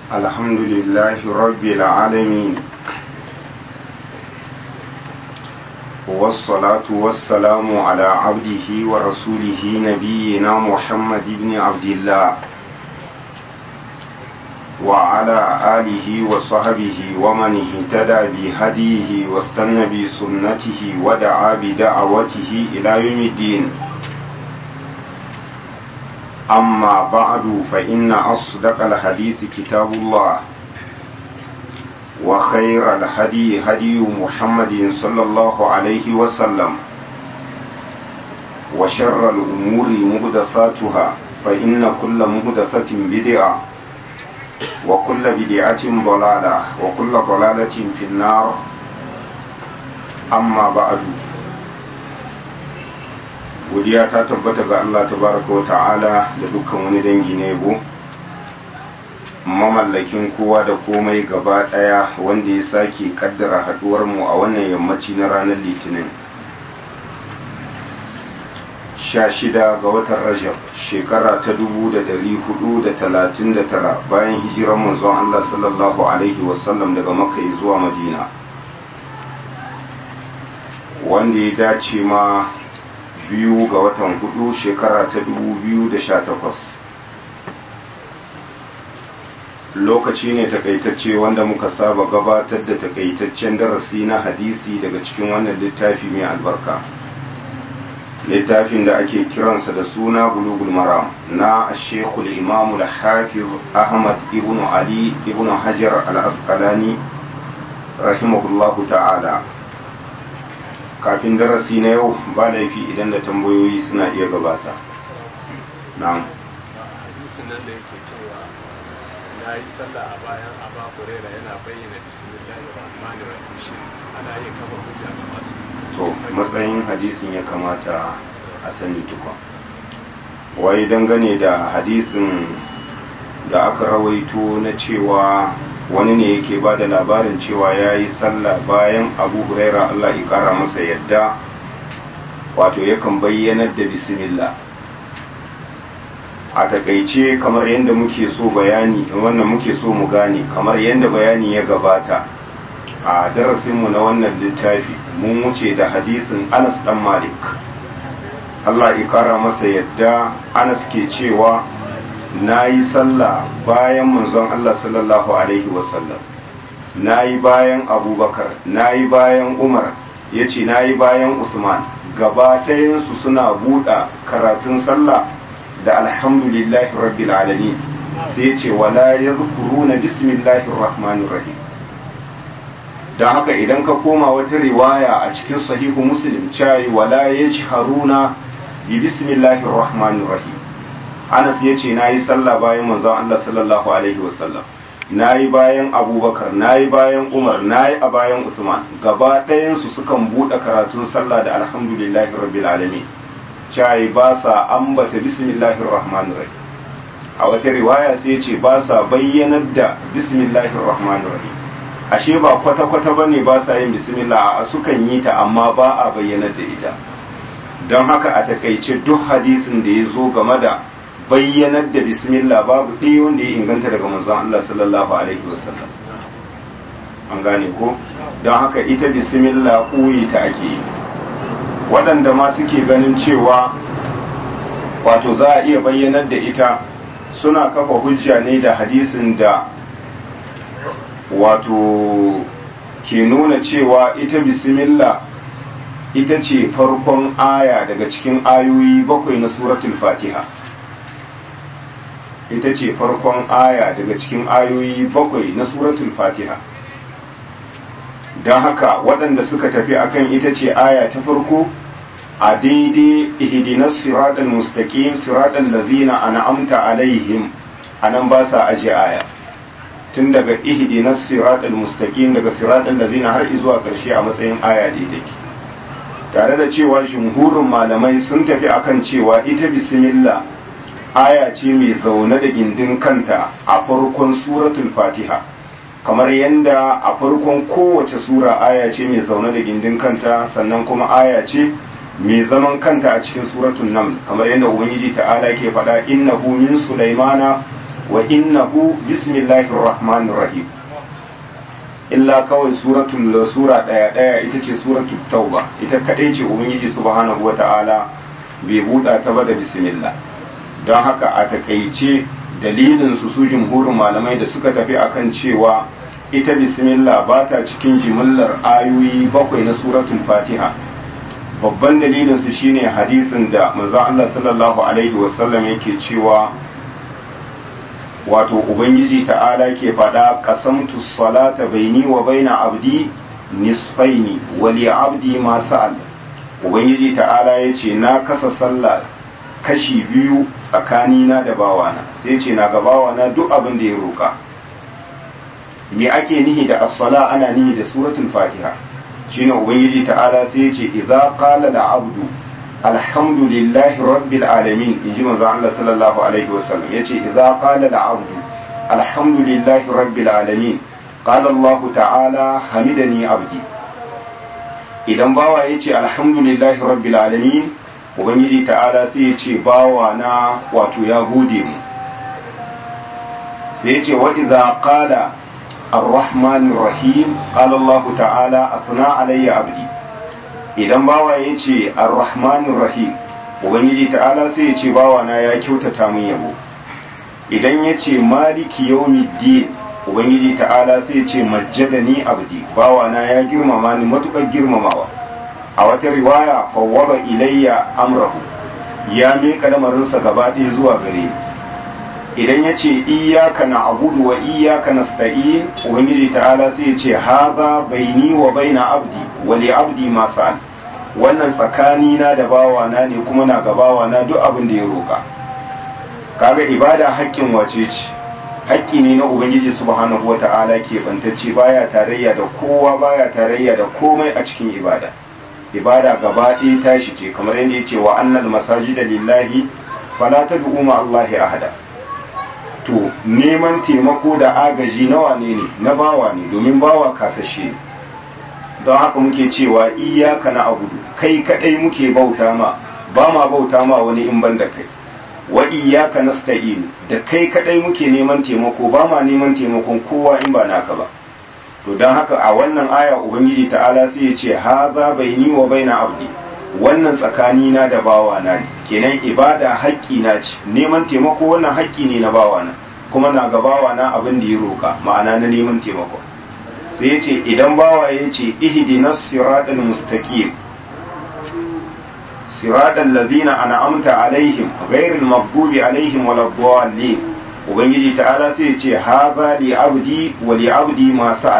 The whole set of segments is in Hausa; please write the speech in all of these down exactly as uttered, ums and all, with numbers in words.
الحمد لله رب العالمين والصلاة والسلام على عبده ورسوله نبينا محمد بن عبد الله وعلى آله وصحبه ومن اهتدى بهديه واستنى بسنته ودعا بدعوته إلى يوم الدين. أما بعد فإن أصدق الحديث كتاب الله وخير الهدي هدي محمد صلى الله عليه وسلم وشر الأمور محدثاتها فإن كل محدثة بدعة وكل بدعة ضلالة وكل ضلالة في النار. أما بعد godiya ta tabbata ga Allah tabaraka wa ta'ala da dukkan wani dangi na yabo, mamallakin kowa da komai gaba daya, wanda ya sake kaddara haduwar mu a wannan yammaci na ranar litinin sha shida ga watan Rajab shekara ta dubu da dari hudu da talatin da tara bayan hijirar manzon Allah sallallahu alaihi wasallam daga Makka zuwa Madina, wanda ya dace ma biyu ga watan hudu shekara ta dubu biyu da sha takwas. Lokaci ne takaitacce wanda muka saba gabatar da takaitaccen darasi na hadisi daga cikin wannan littafi mai albarka, littafin da ake kiransa da suna bulugul maram na shekul imamu da hafiz ahmad ibn ali ibn hajar al-asqalani rahimahullahu ta'ala. Kafin darasi na yau ba laifi idan da tambayoyi suna iya gabata. Na'am. Hadisin nan da yake cewa na yi sallah a bayan Aba Hurairah yana bayyana bismillahir rahmanir rahim, shi ana yin kafa hujja ga masu. To matsayin hadisin ya kamata a sani tukwa. Wai dangane da hadisin da aka rawaito na cewa wani ne yake ba da labarin cewa ya yi sallah bayan Abu Huraira Allah ya kara masa yadda, wato yakan bayyanar da bismillah. A takaice kamar yadda muke so bayani wannan muke so mu gane, kamar yadda bayani ya gabata a darasinmu na wannan littafi, mun wuce da hadisin Anas dan Malik Allah ya kara masa yadda. Anas ke cewa na yi sallah bayan manzon Allah sallallahu Alaihi wasallam, na yi bayan Abubakar, na yi bayan Umar, ya ce na yi bayan Usman, gaba ɗayansu suna buɗa karatun sallah da alhamdulillahi rabbil alamin, sai ce wala ya zukuru na bismillahir rahmanir rahim. don haka idan ka koma wata riwaya a cikin sahihu Muslim cewa wala ya haruna bi bismillahir rahmanir rahim. Anas ya ce na yi sallah bayan manzon Allah sallallahu Alaihi wasallam, na yi bayan Abubakar, na yi bayan Umar, na yi a bayan Usman, gaba ɗayansu sukan buɗe karatun sallah da alhamdulillahi rabbil alamin, cai ba sa ambata bismillahir rahmanir rahim. A wata riwaya sai ya ce ba sa bayyanar da bismillahir rahmanir rahim. Ashe ba kwata-kwata ba ne ba sa yin bismillah, a sukan yi ta amma ba a bayyanar da ita. Don haka a takaice duk hadisin da ya zo game da bayyanar da bismillah babu ɗaya wanda ya inganta daga manzon Allah sallallahu alaihi wasallam. An gane ko? Don haka ita bismillah ɓoye ta ake yi. Waɗanda ma suke ganin cewa wato za a iya bayyanar da ita suna kafa hujja ne da hadisin da wato ke nuna cewa ita bismillah ita ce farkon aya daga cikin ayoyi bakwai na suratul Fatiha. ita ce farkon aya daga cikin ayoyi bakwai na suratul Fatiha. Don haka waɗanda suka tafi akan ita ce aya ta farko a daidai ihdinas siratal mustaqim siratal ladzina an'amta alaihim, anan ba sa aje aya tun daga ihdinas siratal mustaqim daga siratal ladzina har zuwa ƙarshe a matsayin aya daidai, tare da cewa jumhurin malamai sun tafi akan cewa ita bismillah aya ce mai zaune da gindin kanta a farkon suratul Fatiha, kamar yadda a farkon kowace sura aya ce mai zaune da gindin kanta, sannan kuma aya ce mai zaman kanta a cikin suratul Naml, kamar yadda ubangiji ta'ala ke faɗa innahu min sulaimana wa innahu bismillahir rahmanir rahim illa kawai suratul sura daya daya ita ce suratul tauba ita kadai ce ubangiji subhanahu wata'ala bai buɗa ta ba da bismillah. don haka a takaice dalilin su su jumhurin malamai da suka tafi akan cewa ita bismillah ba ta cikin jimillar ayoyi bakwai na suratul fatiha. babban dalilin su shine hadisin da manzo Allah sallallahu alaihi wasallam yake cewa wato ubangiji ta'ala ke faɗa qasamtu salata baini wa baina abdi nisfaini wa li abdi ma sa'al. ubangiji ta'ala yace na kasa sallah kashi biyu tsakanina da bawana sai ce na ga bawana duk abin da ya roka. me ake nihi da as-sala ana nihi da suratul fatiha shine ubangiji ta'ala sai yace idza qala al-abdu alhamdulillahi rabbil alamin inji manzo Allah sallallahu alaihi wasallam yace idza qala al-abdu alhamdulillahi rabbil alamin qala Allah ta'ala hamidani abdi. idan bawa yace alhamdulillahi rabbil alamin ubangiji ta'ala sai yace bawa na wato ya gode mu. sai yace wa idza qala الرحمن الرحيم قال الله تعالى أثنى علي عبدي. idan bawa ya ce ar-rahmanir rahim ubangiji ta'ala sai ya ce bawa na ya kyautata min yabo. idan ya ce maliki yawmiddin ubangiji ta'ala sai ya ce majjadani abdi bawa na ya girmama ni matukar girmamawa. a wata riwaya fawwada ilayya amrahu ya miƙa lamarinsa gaba ɗaya zuwa gare ni. idan ya ce iyaka na abudu wa iyaka na sta'in ubangiji ta'ala sai ya ce haza baini wa baina abdi wa li abdi ma sa'al. wannan tsakani na da bawana ne kuma na ga bawana duk abin da ya roka. kaga ibada haƙƙin wace ce? haƙƙi ne na ubangiji subhanahu wata'ala ke bantacce baya tarayya da kowa baya tarayya da komai a cikin ibada. ibada gaba ɗaya tashi ce kamar yadda ya ce wa annal masajida lillahi fala tad'u ma allahi ahada. to neman taimako da agaji na wane ne na bawa ne domin bawa kasashe. don haka muke cewa iyaka na abudu kai kadai muke bauta ma ba ma bauta ma wani in ban da kai. wa iyaka nasta'in da kai kadai muke neman taimako ba ma neman taimakon kowa in ba naka ba. to don haka a wannan aya ubangiji ta'ala sai ya ce haza baini wa baina abdi wannan tsakani na da bawa na ne kenan ibada haƙƙi na ce neman taimako wannan haƙƙi ne na bawa na kuma na ga bawa na abin da ya roka ma'ana na neman taimako. sai ya ce idan bawa ya ce ihdinas siratal mustaqim siratal ladina an'amta alaihim ghairil maghdubi alaihim waladdallin ubangiji ta'ala sai ya ce hadha li abdi wa li abdi ma sa'al.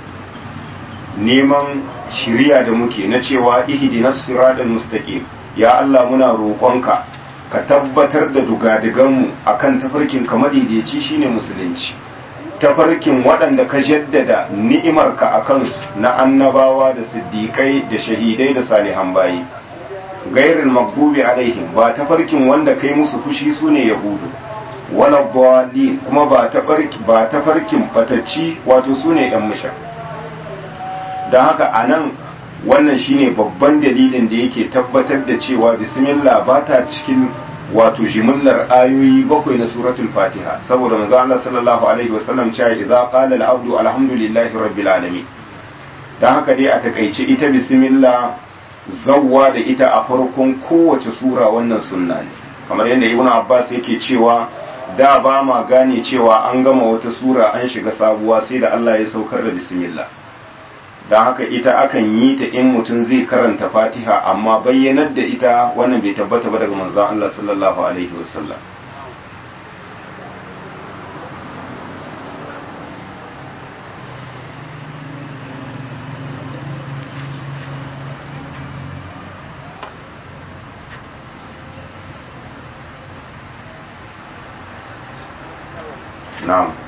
neman shiriya da muke na cewa ihdinas siratal mustaqim ya Allah muna roƙonka ka tabbatar da dugadiganmu akan tafarkin ka madaidaici shine musulunci tafarkin waɗanda ka jaddada ni'imarka a kansu na annabawa da siddiƙai da shahidai da salihan bayi gairil maghdubi alaihim ba tafarkin wanda kai musu fushi sune yahudu wala dhalin kuma ba tafarki ba tafarkin fatacci wato sune yan musha. don haka anan wannan shine babban dalilin da yake tabbatar da cewa bismillah ba ta cikin wato jimillar ayoyi bakwai na suratul fatiha saboda manzo Allah sallallahu alaihi wasallam cewa idza qala al-abdu alhamdulillahi rabbil alamin. dan haka dai a takaice ita bismillah zawwa da ita a farkon kowace sura wannan sunna ne kamar yadda ibnu abbas yake cewa da ba ma gane cewa an gama wata sura an shiga sabuwa sai da Allah ya saukar da bismillah. don haka ita akan yi ta in mutum zai karanta fatiha amma bayyanar da ita wannan bai tabbata ba daga manzon Allah sallallahu alaihi wasallam. na'am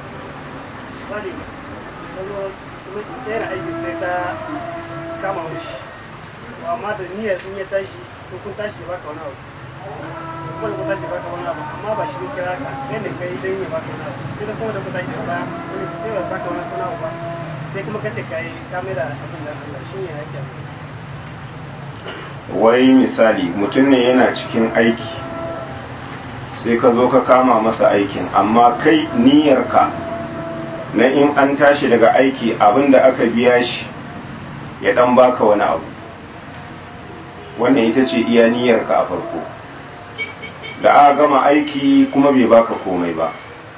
yana aiki sai ta kama mishi amma da niyyar sun ya tashi ko kun tashi baka wani abu kuma kun tashi baka wani abu amma ba shi ne kira ka yadda kai dan ya baka wani abu sai da kuma da kun tashi ba wani sai ba baka wani abu ba sai kuma kace kai ka mai da abin da Allah shi ne yake. wai misali mutum ne yana cikin aiki sai ka zo ka kama masa aikin amma kai niyyarka na in an tashi daga aiki abinda aka biya shi ya dan baka wani abu, wannan ita ce iya niyyarka a farko. Da aka gama aiki kuma bai baka komai ba,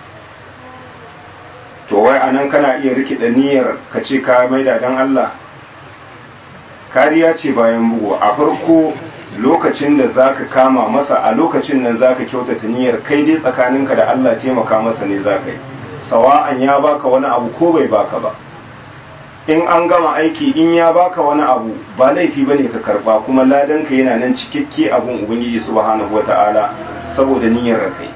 to wai anan kana iya rikida niyyar ka ce ka maida dan Allah? Kariya ce bayan bugu. A farko lokacin da zaka kama masa, a lokacin nan zaka kyautata niyyar kai dai tsakaninka da Allah taimaka masa ne zaka yi, sawa'an ya baka wani abu ko bai baka ba. In an gama aiki in ya baka wani abu ba laifi bane ka karba, kuma ladanka yana nan cikakke abun ubangiji subhanahu wata'ala saboda niyyar kai.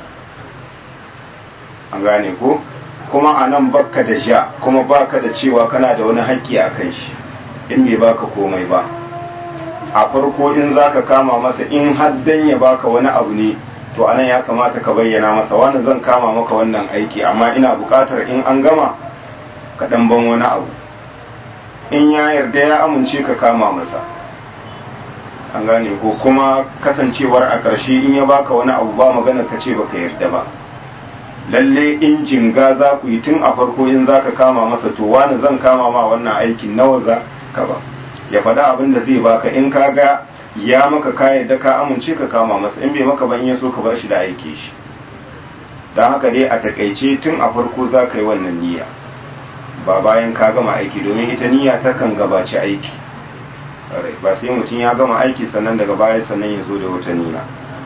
An gane ko? Kuma anan baka da ja, kuma baka da cewa kana da wani haƙƙi a kan shi in bai baka komai ba. A farko in zaka kama masa, in haddan ya baka wani abu ne, to anan ya kamata ka bayyana masa wani zan kama maka wannan aiki amma ina buƙatar in an gama ka dan ban wani abu. In ya yarda ya amince ka kama masa. An gane ko? Kuma kasancewar a ƙarshe in ya baka wani abu ba magana ka ce baka yarda ba. Lalle in jinga za ku yi tun a farko in za ka kama masa, to wani zan kama ma wannan aikin nawa za ka ba, ya faɗa abin da zai baka. In ka ga ya maka ka yarda ka amince ka kama masa, in bai maka ban ya so ka bar shi da aike shi. Don haka dai a takaice tun a farko za ka yi wannan niyya, ba bayan ka gama aiki, domin ita niyya ta kan gabaci aiki. Ba sai mutum ya gama aiki sannan daga baya sannan ya zo da wata niyya.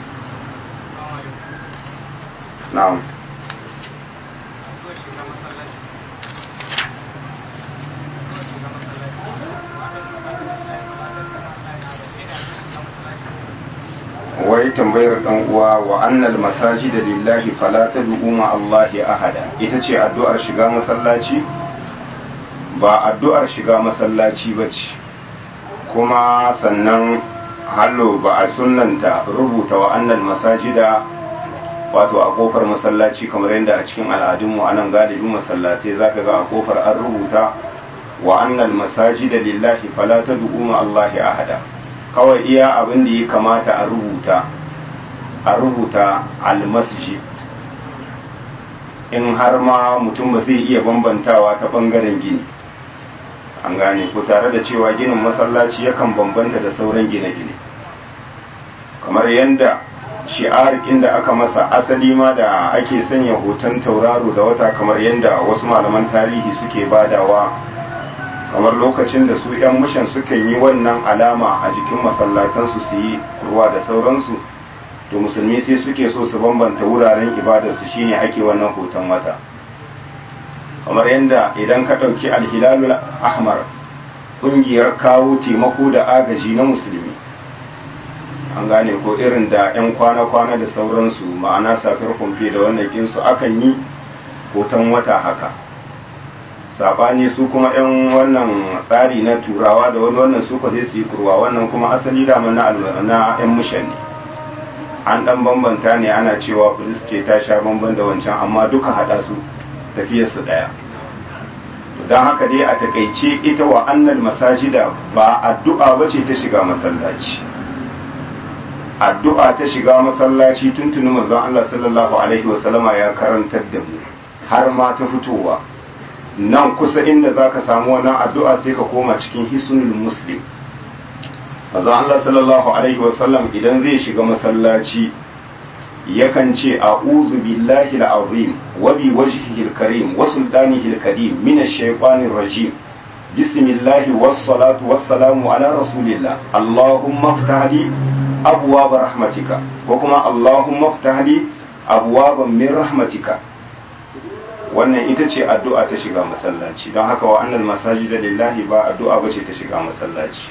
Na'am. Wai tambayar dan uwa, wa annal masajida lillahi fala tad'u ma Allahi ahada, ita ce addu'ar shiga masallaci? Ba addu'ar shiga masallaci bace, kuma sannan hallo ba a sunnanta rubuta wa annal masajida wato a kofar masallaci kamar yadda a cikin al'adunmu anan galibi masallatai zaka ga a kofar an rubuta wa annal masajida lillahi fala tad'u ma Allahi ahada. Kawai iya abin da ya kamata a rubuta a rubuta al-masjid, in har ma mutum ba zai iya bambantawa ta bangaren gini. An gane ko? Tare da cewa ginin masallaci yakan bambanta da sauran gine-gine, kamar yadda shi'arikin da aka masa asali ma da ake sanya hoton tauraro da wata, kamar yadda wasu malaman tarihi suke badawa, kamar lokacin da su 'yan mushan sukan yi wannan alama a jikin masallatansu su yi kurwa da sauransu, to musulmi sai suke so su bambanta wuraren ibadarsu, shine ake wannan hoton wata. Kamar yadda idan ka ɗauki alhilalul ahmar, ƙungiyar kawo taimako da agaji na musulmi, an gane ko, irin da 'yan kwana-kwana da sauransu, ma'ana safiyar kumfe da wannan kinsu akan yi hoton wata haka. Sabani su kuma 'yan wannan tsari na turawa da wani wannan su ko sai su yi kurwa, wannan kuma asali da na na 'yan mushan ne. An dan bambanta ne, ana cewa polis ce ta sha bamban da wancan, amma duka hada su tafiyar su daya. Don haka dai a takaice ita wa annal masajida ba addu'a bace ta shiga masallaci. Addu'a ta shiga masallaci tuntuni manzon Allah sallallahu alaihi wasallama ya karantar da mu, har ma ta fitowa nan kusa inda za ka samu wannan addu'a sai ka koma cikin hisnul muslim. Manzon Allah sallallahu alaihi wasallam idan zai shiga masallaci yakan ce a'udhu billahi al-azim wa bi wajhihi al-karim wa sultanihi al-qadim min ash-shaytanir rajim, bismillahi was-salatu was-salamu ala rasulillah, allahumma iftah li abwaab rahmatika, ko kuma allahumma iftah li abwaaban min rahmatika. Wannan ita ce addu'a ta shiga masallaci. Don haka wa annal masajida lillahi ba addu'a bace ta shiga masallaci.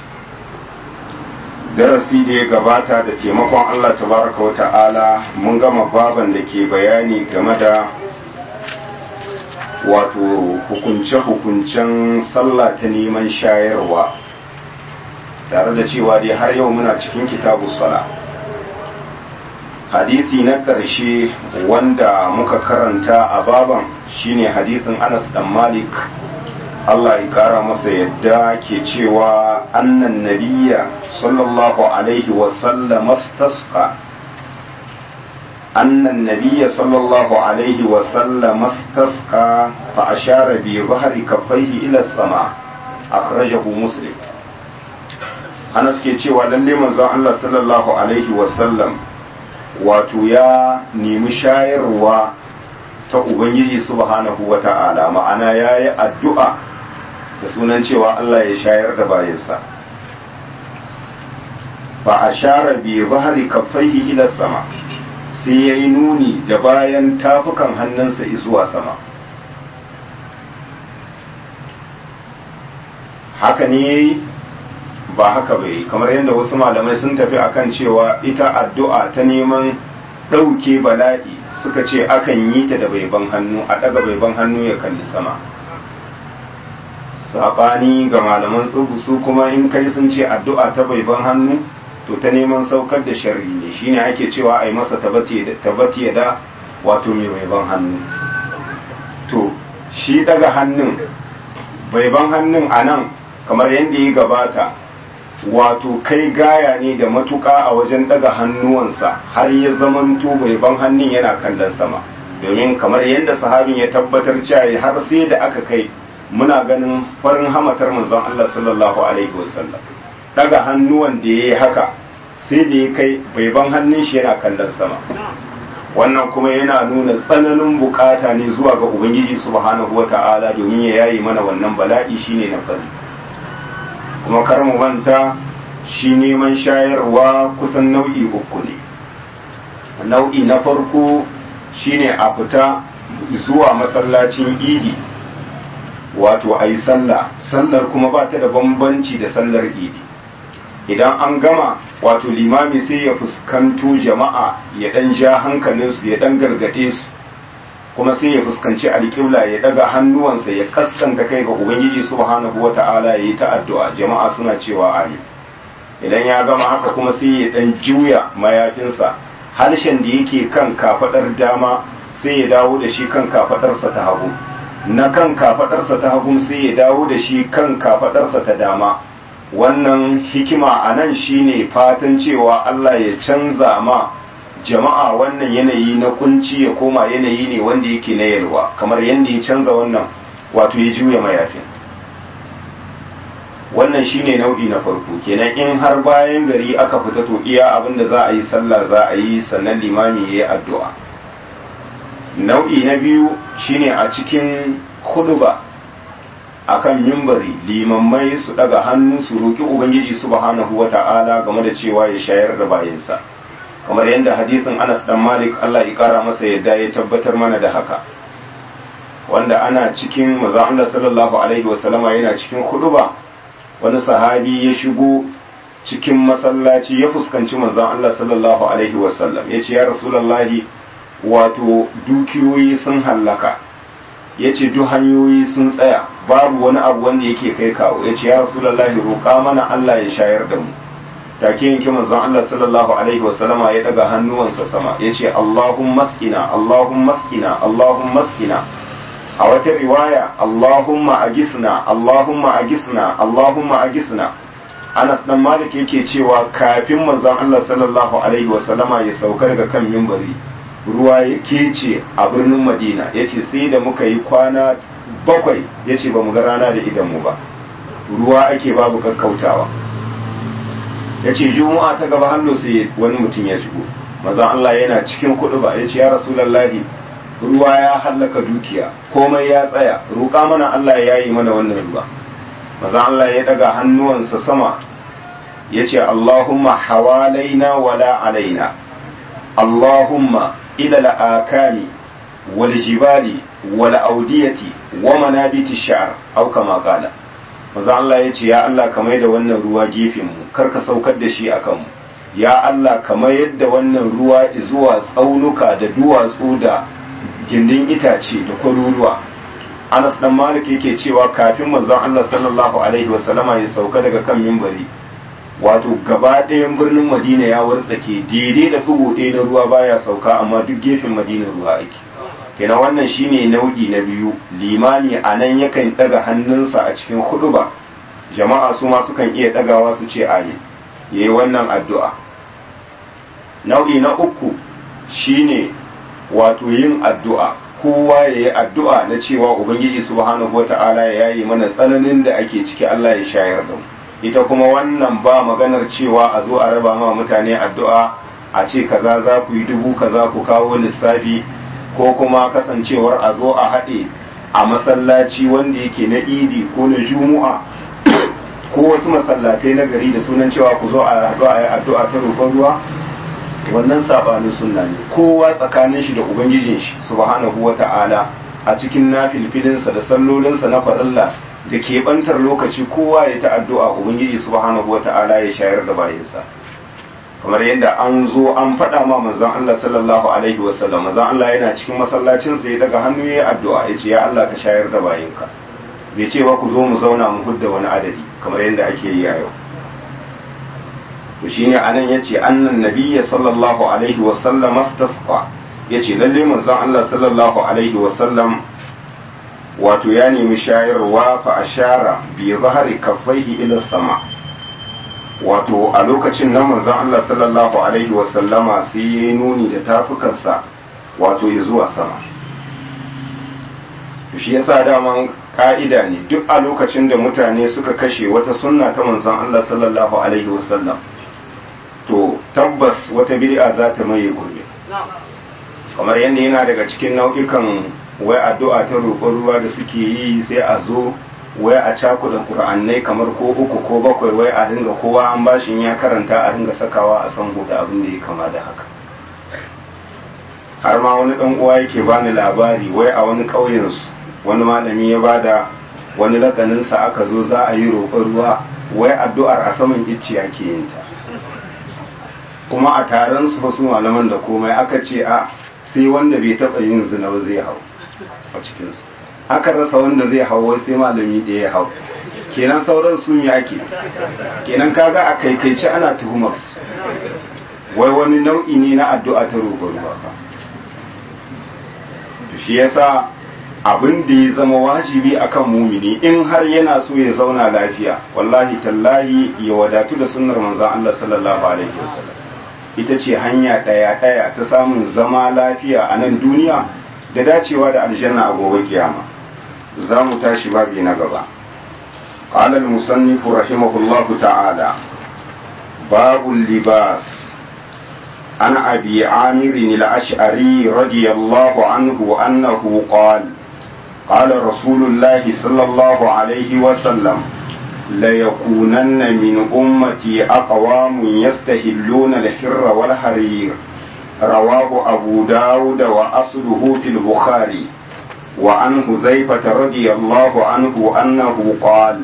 Darasi da ya gabata da taimakon Allah tabaraka wa ta'ala mun gama baban da ke bayani game da wato hukunce-hukuncen sallah ta neman shayarwa, tare da cewa dai har yau muna cikin kitabu sala. Hadisi na ƙarshe wanda muka karanta a baban shine hadisin Anas dan Malik, Allah ya kara masa yadda, ke cewa annan nabiyya sallallahu alaihi wa sallam istasqa أن النبي صلى الله عليه وسلم استسقى فأشار بظهر كفيه إلى السماء أخرجه مسلم. Anas ke cewa lalle manzon Allah sallallahu alaihi wasallam wato ya nemi shayarwa ta Ubangiji subhanahu wa ta'ala, ma'ana ya yi addu'a da sunan cewa Allah ya shayar da bayansa. Fa a share bi zahari kaffaihi ila sama, sai ya yi nuni da bayan tafukan hannunsa zuwa sama. Haka ne ya yi ba haka bai, kamar yadda wasu malamai sun tafi akan cewa ita addu'a ta neman ɗauke bala'i suka ce akan yi ta da baiban hannu, a ɗaga baiban hannu ya kalli sama. Saɓani ga malaman tsubu su kuma in kai sun ce addu'a ta baiban hannu to ta neman saukar da sharri ne, shine ake cewa a yi masa tabbati da wato mai baiban hannu. To shi ɗaga hannun baiban hannun a nan kamar yadda ya gabata, wato kai gaya ne da matuƙa a wajen ɗaga hannuwansa har ya zamanto baiban hannun yana kallon sama, domin kamar yadda sahabin ya tabbatar cewa har sai da aka kai muna ganin farin hamatar manzon Allah sallallahu alaihi wasallam. Ɗaga hannuwan da ya yi haka sai da ya kai baiban hannun shi yana kallon sama. Wannan kuma yana nuna tsananin bukata ne zuwa ga Ubangiji subhanahu wa ta'ala domin ya yayi mana wannan bala'i shine na fari. Kuma kar mu manta shi neman shayarwa kusan nau'i uku ne. Nau'i na farko shine a fita zuwa masallacin idi, wato a yi sallah, sallar kuma ba ta da bambanci da sallar idi. Idan an gama wato limami sai ya fuskanto jama'a ya dan ja hankalinsu ya dan gargade su, kuma sai ya fuskanci alƙibla ya daga hannuwansa ya kaskanta kai ga Ubangiji subhanahu wata'ala ya yi ta addu'a, jama'a suna cewa amin. Idan ya gama haka kuma sai ya dan juya mayafinsa, harshen da yake kan kafadar dama sai ya dawo da shi kan kafadarsa ta hagu, na kan kafadarsa ta hagu sai ya dawo da shi kan kafadarsa ta dama. Wannan hikima a nan shine fatan cewa Allah ya canza ma jama'a wannan yanayi na kunci ya koma yanayi ne wanda yake na yalwa, kamar yadda ya canza wannan wato ya juya mayafin. Wannan shine nau'i na farko kenan, in har bayan gari aka fita to iya abin da za a yi sallah za a yi, sannan limami ya yi addu'a. Nau'i na biyu shine a cikin huduba akan mimbari limammai su daga hannu su roki Ubangiji subhanahu wata'ala game da cewa ya shayar da bayansa, kamar yadda hadisin Anas dan Malik Allah ya kara masa yadda ya tabbatar mana da haka, wanda ana cikin manzon Allah sallallahu alaihi wasallama yana cikin huduba, wani sahabi ya shigo cikin masallaci ya fuskanci manzon Allah sallallahu alaihi wasallam ya ce ya rasulullahi wato dukiyoyi sun hallaka, ya ce duk hanyoyi sun tsaya babu wani abu wanda yake kai kawo, ya ce ya rasulullahi roƙa mana Allah ya shayar da mu. Take yanke manzon Allah sallallahu alaihi wasallama ya daga hannuwansa sama ya ce Allahumma mas'ina Allahumma mas'ina Allahumma mas'ina, a wata riwaya Allahumma agisna Allahumma agisna Allahumma agisna. Anas dan Malik yake cewa kafin manzon Allah sallallahu alaihi wasallama ya sauka daga kan mimbari ruwa ya kece a birnin Madina, yace sai da muka yi kwana bakwai yace ba mu ga rana da idanmu ba, ruwa ake babu kakkautawa. Ya ce juma'a ta gaba hannu sai wani mutum ya shigo, maza Allah yana cikin kuɗi ba, ya ce ya rasulallahi ruwa ya hallaka dukiya komai ya tsaya, roƙa mana Allah ya yi mana wannan ruwa. Maza Allah ya daga hannuwansa sama ya ce Allahumma hawalaina wala alaina, Allahumma ila la'akami wal jibali wal audiyati wa manabiti sha'r au kama qala. Maza Allah ya ce ya Allah ka mai da wannan ruwa gefenmu, kar ka saukar da shi a kanmu, ya Allah ka mayar da wannan ruwa zuwa tsaunuka da duwatsu da gindin itace da kwaruruwa. Anas dan Malik yake cewa kafin manzon Allah sallallahu alaihi wasallama ya sauka daga kan mimbari, wato gaba ɗayan birnin Madina ya wartsake, daidai da fugo ɗaya na ruwa baya sauka, amma duk gefen Madina ruwa ake. Kenan wannan shine nau'i na biyu, limami a nan yakan daga hannunsa a cikin huduba, jama'a su ma sukan iya dagawa su ce amin, yayi wannan addu'a. Nau'i na uku shine wato yin addu'a, kowa ya yi addu'a na cewa Ubangiji subhanahu wa ta'ala ya yi mana tsananin da ake ciki Allah ya shayar da mu. Ita kuma wannan ba maganar cewa a zo a raba ma mutane addu'a a ce kaza za ku yi dubu kaza ku kawo lissafi, ko kuma kasancewar a zo a haɗe a masallaci wanda yake na idi ko na juma'a ko wasu masallatai na gari da sunan cewa ku zo a haɗu a yi addu'a ta roƙon ruwa. Wannan sabanin sunna ne, kowa tsakanin shi da ubangijin shi subhanahu wata'ala a cikin nafilfilinsa da sallolinsa na farilla da keɓantar lokaci kowa ya ta addu'a ubangiji subhanahu wata'ala ya shayar da bayansa. Kamar yadda an zo an faɗa ma manzon Allah sallallahu alaihi wasallam, manzon Allah yana cikin masallacinsa ya daga hannu ya yi addu'a ya ce ya Allah ka shayar da bayinka, bai ce ba ku zo mu zauna mu hudda wani adadi kamar yadda ake yi a yau. To shine anan yace annan nabiyya sallallahu alaihi wa sallam astasqa, yace lalle manzon Allah sallallahu alaihi wa sallam wato ya nemi shayarwa fa ashara bi zahri kaffaihi ila sama. Wato a lokacin nan manzon Allah sallallahu alaihi wa sallama sai ya nuni da tafukansa wato ya zuwa sama. To shi yasa daman ka'ida ne duk a lokacin da mutane suka kashe wata sunna ta manzon Allah sallallahu alaihi wa sallam, to tabbas wata bid'a za ta maye gurbi. Kamar yadda yana daga cikin nau'ikan wai addu'a ta roƙon ruwa da suke yi, sai a zo wai a cakuɗa ƙur'annai kamar ko uku ko bakwai, wai a dinga kowa an bashin ya karanta a dinga sakawa a san da abin da ya kama da haka. Har ma wani ɗan uwa yake bani labari, wai a wani ƙauyensu wani malami ya bada wani lakaninsa aka zo za a yi roƙon ruwa, wai addu'ar a saman icce ake yin ta. Kuma a taron su wasu malaman da komai aka ce a sai wanda bai taɓa yin zina ba zai hau a cikinsu, aka rasa wanda zai hau wai sai malami da ya hau, kenan sauran sun yi ake, kenan kaga a kaikaice ana tuhumar su, wai wani nau'i ne na addu'a ta roƙon ruwa ba. Shi yasa abin da ya zama wajibi akan mumini in har yana so ya zauna lafiya, wallahi tallahi ya wadatu da sunnar manzon Allah sallallahu alaihi wasallam. Ita ce hanya ɗaya ɗaya ta samun zama lafiya a nan duniya da dacewa da aljanna a gobe kiyama. Za mu tashi babi na gaba. قال المصنف رحمه الله تعالى: باب اللباس. عن أبي عامر الأشعري رضي الله عنه أنه قال: قال رسول الله صلى الله عليه وسلم: ليكونن من أمتي أقوام يستهلون الحر والحرير. رواه أبو داود وأصله في البخاري. وعن حذيفة رضي الله عنه أنه قال: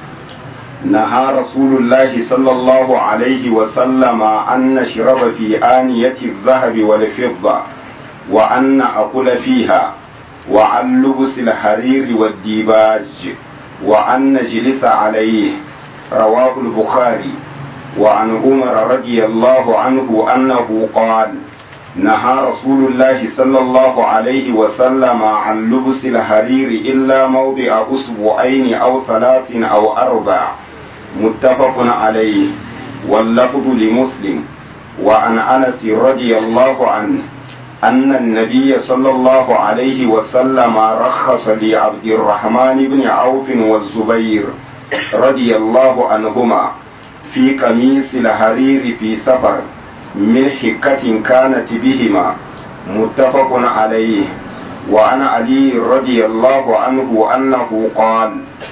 نهى رسول الله صلى الله عليه وسلم أن نشرب في آنية الذهب والفضة، وأن نأكل فيها، وعن لبس الحرير والديباج، وأن نجلس عليه. رواه البخاري. وعن عمر رضي الله عنه أنه قال: نهى رسول الله صلى الله عليه وسلم عن لبس الحرير إلا موضع أصبعين أو ثلاث أو أربع. متفق عليه. واللفظ لمسلم. وعن أنس رضي الله عنه أن النبي صلى الله عليه وسلم رخص لعبد الرحمن بن عوف والزبير رضي الله عنهما في قميص الحرير في سفر من حكة كانت بهما. متفق عليه. وعن علي رضي الله عنه أنه قال: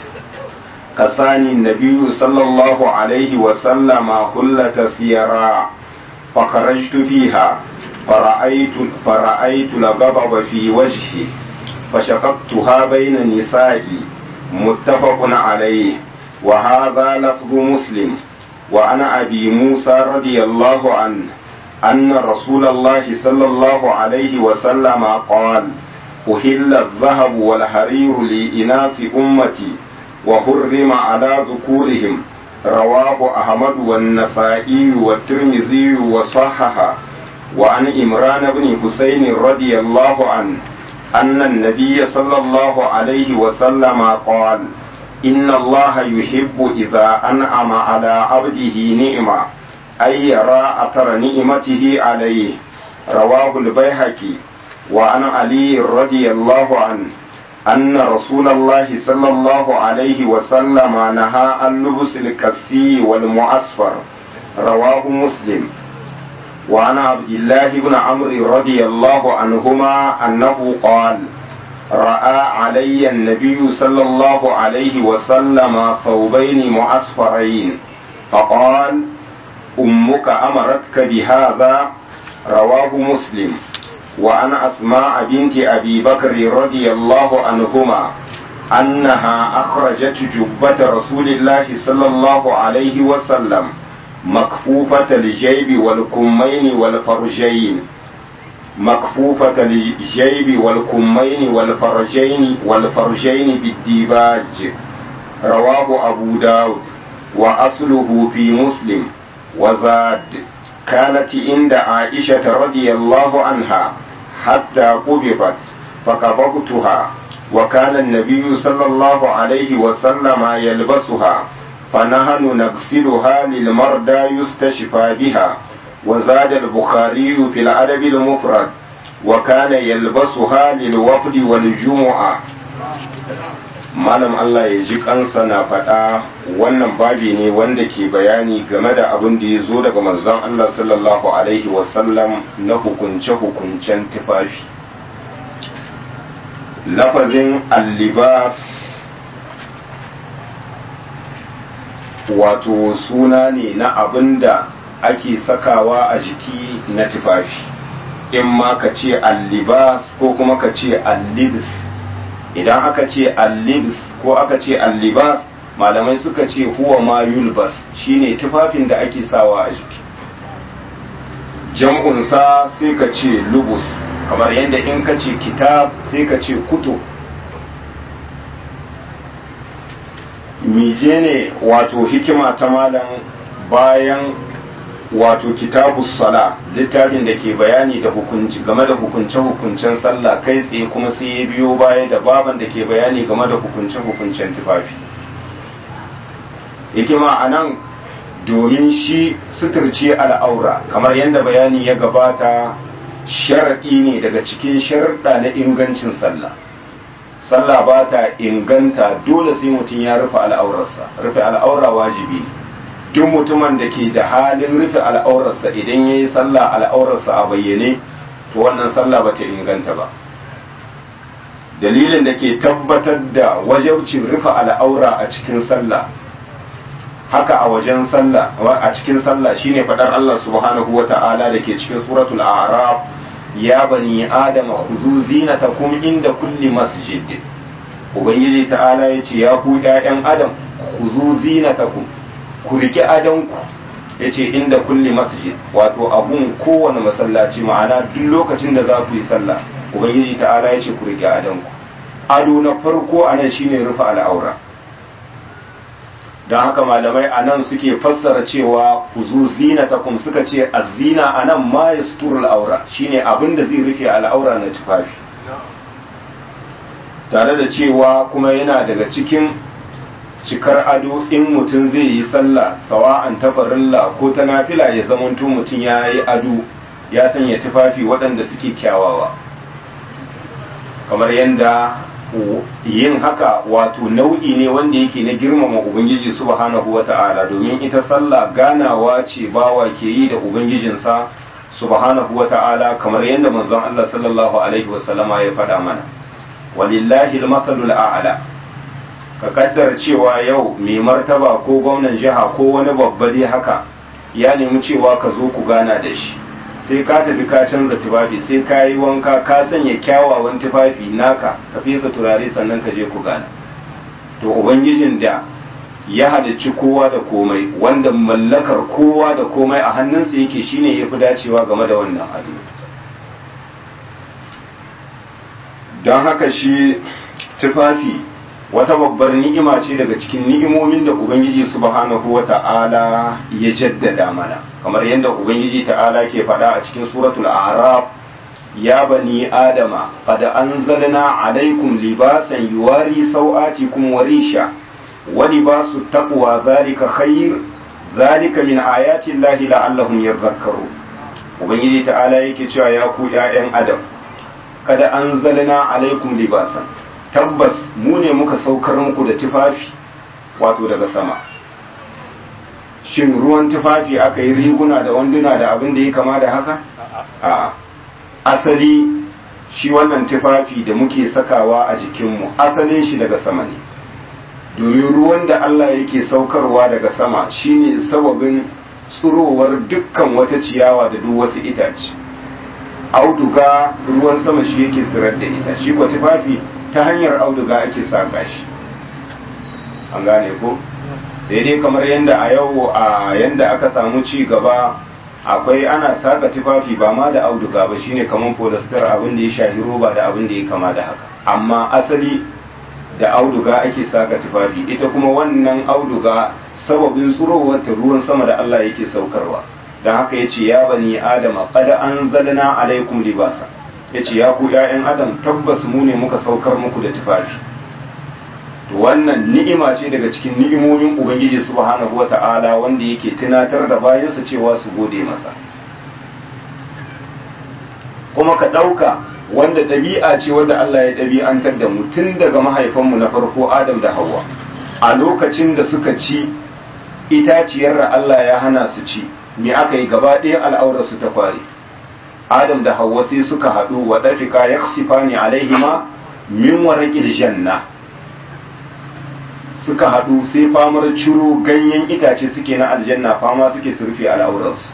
كساني النبي صلى الله عليه وسلم حلة سيراء فخرجت فيها فرأيت, فرأيت الغضب في وجهي فشققتها بين نسائي. متفق عليه. وهذا لفظ مسلم. وعن أبي موسى رضي الله عنه أن رسول الله صلى الله عليه وسلم قال: أحل الذهب والحرير لإناث أمتي وحرم على ذكورهم. رواه أحمد والنسائي والترمذي وصححه. وعن إمران بن حسين رضي الله عنه أن النبي صلى الله عليه وسلم قال: إن الله يحب إذا أنعم على عبده نعمة أن يرى أثر نعمته عليه. رواه البيهقي وعن علي رضي الله عنه أن رسول الله صلى الله عليه وسلم نهى عن لبس الكسي والمعصفر رواه مسلم. وعن عبد الله بن عمرو رضي الله عنهما أنه قال رأى علي النبي صلى الله عليه وسلم ثوبين معصفرين فقال أمك أمرتك بهذا رواه مسلم. وعن أسماء بنت أبي بكر رضي الله عنهما أنها أخرجت جبة رسول الله صلى الله عليه وسلم مكفوفة الجيب والكمين والفرجين مكفوفة الجيب والكمين والفرجين والفرجين بالديباج رواه أبو داود وأصله في مسلم. وزاد كانت عند عائشة رضي الله عنها حتى قبضت فقبضتها وكان النبي صلى الله عليه وسلم يلبسها فنحن نغسلها للمرضى يستشفى بها. وزاد البخاري في الأدب المفرد وكان يلبسها للوفد والجمعة. malam Allah ya ji kansa na faɗa wannan babi ne wanda ke bayani game da abin da ya zo daga manzon Allah sallallahu alaihi wasallam na hukunce-hukuncen tufafi. Lafazin allibas wato suna ne na abin da ake sakawa a jiki na tufafi, in ma ka ce allibas ko kuma ka ce allibis. Idan aka ce allibs ko aka ce allibas, malamai suka ce huwa ma yulbas, shine tufafin da ake sawa a jiki. Jam'unsa sai ka ce lubus, kamar yadda in ka ce kitab sai ka ce kutu. Mije ne wato hikima ta malam bayan wato kitabus sala, littafin da ke bayani da hukunci game da hukunce-hukuncen sallah kai tsaye, kuma sai ya biyo baya da baban da ke bayani game da hukunce-hukuncen tufafi. Hikima a nan domin shi suturce al'aura, kamar yadda bayani ya gabata, sharaɗi ne daga cikin sharaɗa na ingancin sallah. Sallah ba ta inganta dole sai mutum ya rufe al'aurarsa. Rufe al'aura wajibi ne. Duk mutumin da ke da halin rufe al'aurarsa idan ya yi sallah al'aurarsa a bayyane, to wannan sallah ba ta inganta ba. Dalilin da ke tabbatar da wajabcin rufe al'aura a cikin sallah, haka a wajen sallah, a cikin sallah shine faɗar Allah subhanahu wa ta'ala da ke cikin suratul a'raf, ya bani adama khuzu zinatakum inda kulli masjid. Ubangiji ta'ala ya ce ya ku ƴaƴan adam khuzu zinatakum, ku rike adanku, ya ce inda kulli masjid, wato abun kowane masallaci, ma'ana duk lokacin da za ku yi sallah ubangiji ta'ala ya ce ku rike adanku. Ado na farko a nan shine rufe al'aura. Don haka malamai a nan suke fassara cewa ku zu zinatakum, suka ce azzina a nan ma yasturul aura, shine abin da zai rufe al'aura na tufafi, tare da cewa kuma yana daga cikin cikar ado in mutum zai yi sallah sawa'an ta farilla ko ta nafila, ya zamanto mutum ya yi ado, ya sanya tufafi waɗanda suke kyawawa, kamar yadda yin haka wato nau'i ne wanda yake na girmama ubangiji subhanahu wata'ala, domin ita sallah ganawa ce bawa ke yi da ubangijinsa subhanahu wata'ala, kamar yadda manzon Allah sallallahu alaihi wasallama ya faɗa mana, walillahi al-mathalul a'la. Ka kaddar cewa yau mai martaba ko gwamnan jiha ko wani babba dai haka ya nemi cewa ka zo ku gana da shi, sai ka tafi ka canza tufafi, sai ka yi wanka ka sanya kyawawan tufafi naka, ka fesa turare sannan ka je ku gana. To ubangijin da ya halicci kowa da komai, wanda mallakar kowa da komai a hannunsa yake, shine ya fi dacewa game da wannan hali. Don haka shi tufafi wata babbar ni'ima ce daga cikin ni'imomin da Ubangiji subhanahu wa ta'ala ya jaddada mana, kamar yadda Ubangiji ta'ala ke faɗa a cikin suratul a'raf, ya bani adama qad anzalna alaikum libasan yuwari sau'atikum wa risha wa libasu taqwa zalika khair zalika min ayati llahi la'allahum yadhakkarun. ubangiji ta'ala yake cewa ya ku ƴaƴan adam kada anzalna alaikum libasan tabbas mu ne muka saukar muku da tufafi wato daga sama. Shin ruwan tufafi aka yi riguna da wanduna da abin da ya kama da haka? a asali shi wannan tufafi da muke sakawa a jikinmu asalin shi daga sama ne, domin ruwan da Allah yake saukarwa daga sama shine sababin tsurowar dukkan wata ciyawa da duk wasu itace. Auduga ruwan sama shi yake tsirar da ita, shi ko tufafi ta hanyar auduga ake saka shi. An gane ko? Sai dai kamar yadda a yau a yadda aka samu ci gaba akwai ana saka tufafi ba ma da auduga ba, shine kamar polyester, abin da ya shafi roba da abin da ya kama da haka, amma asali da auduga ake saka tufafi. Ita kuma wannan auduga sababin tsurowar ta ruwan sama da Allah yake saukarwa, don haka yace ya bani adama qad anzalna alaikum libasa, yace ya ku ƴaƴan adam tabbas mu ne muka saukar muku da tufafi. To wannan ni'ima ce daga cikin ni'imomin ubangiji subhanahu wata'ala wanda yake tunatar da bayansa cewa su gode masa. Kuma ka ɗauka wanda ɗabi'a ce wanda Allah ya ɗabi'antar da mu tun daga mahaifanmu na farko Adam da Hawwa, a lokacin da suka ci itaciyar da Allah ya hana su ci, me aka yi gaba ɗaya al'aurarsu ta kware. Adam da Hawwa sai suka haɗu wa ɗafika yaksifani alaihima min waraqil janna, suka haɗu sai famar ciro ganyen itace suke na aljanna, fama suke surfe al'aurarsu.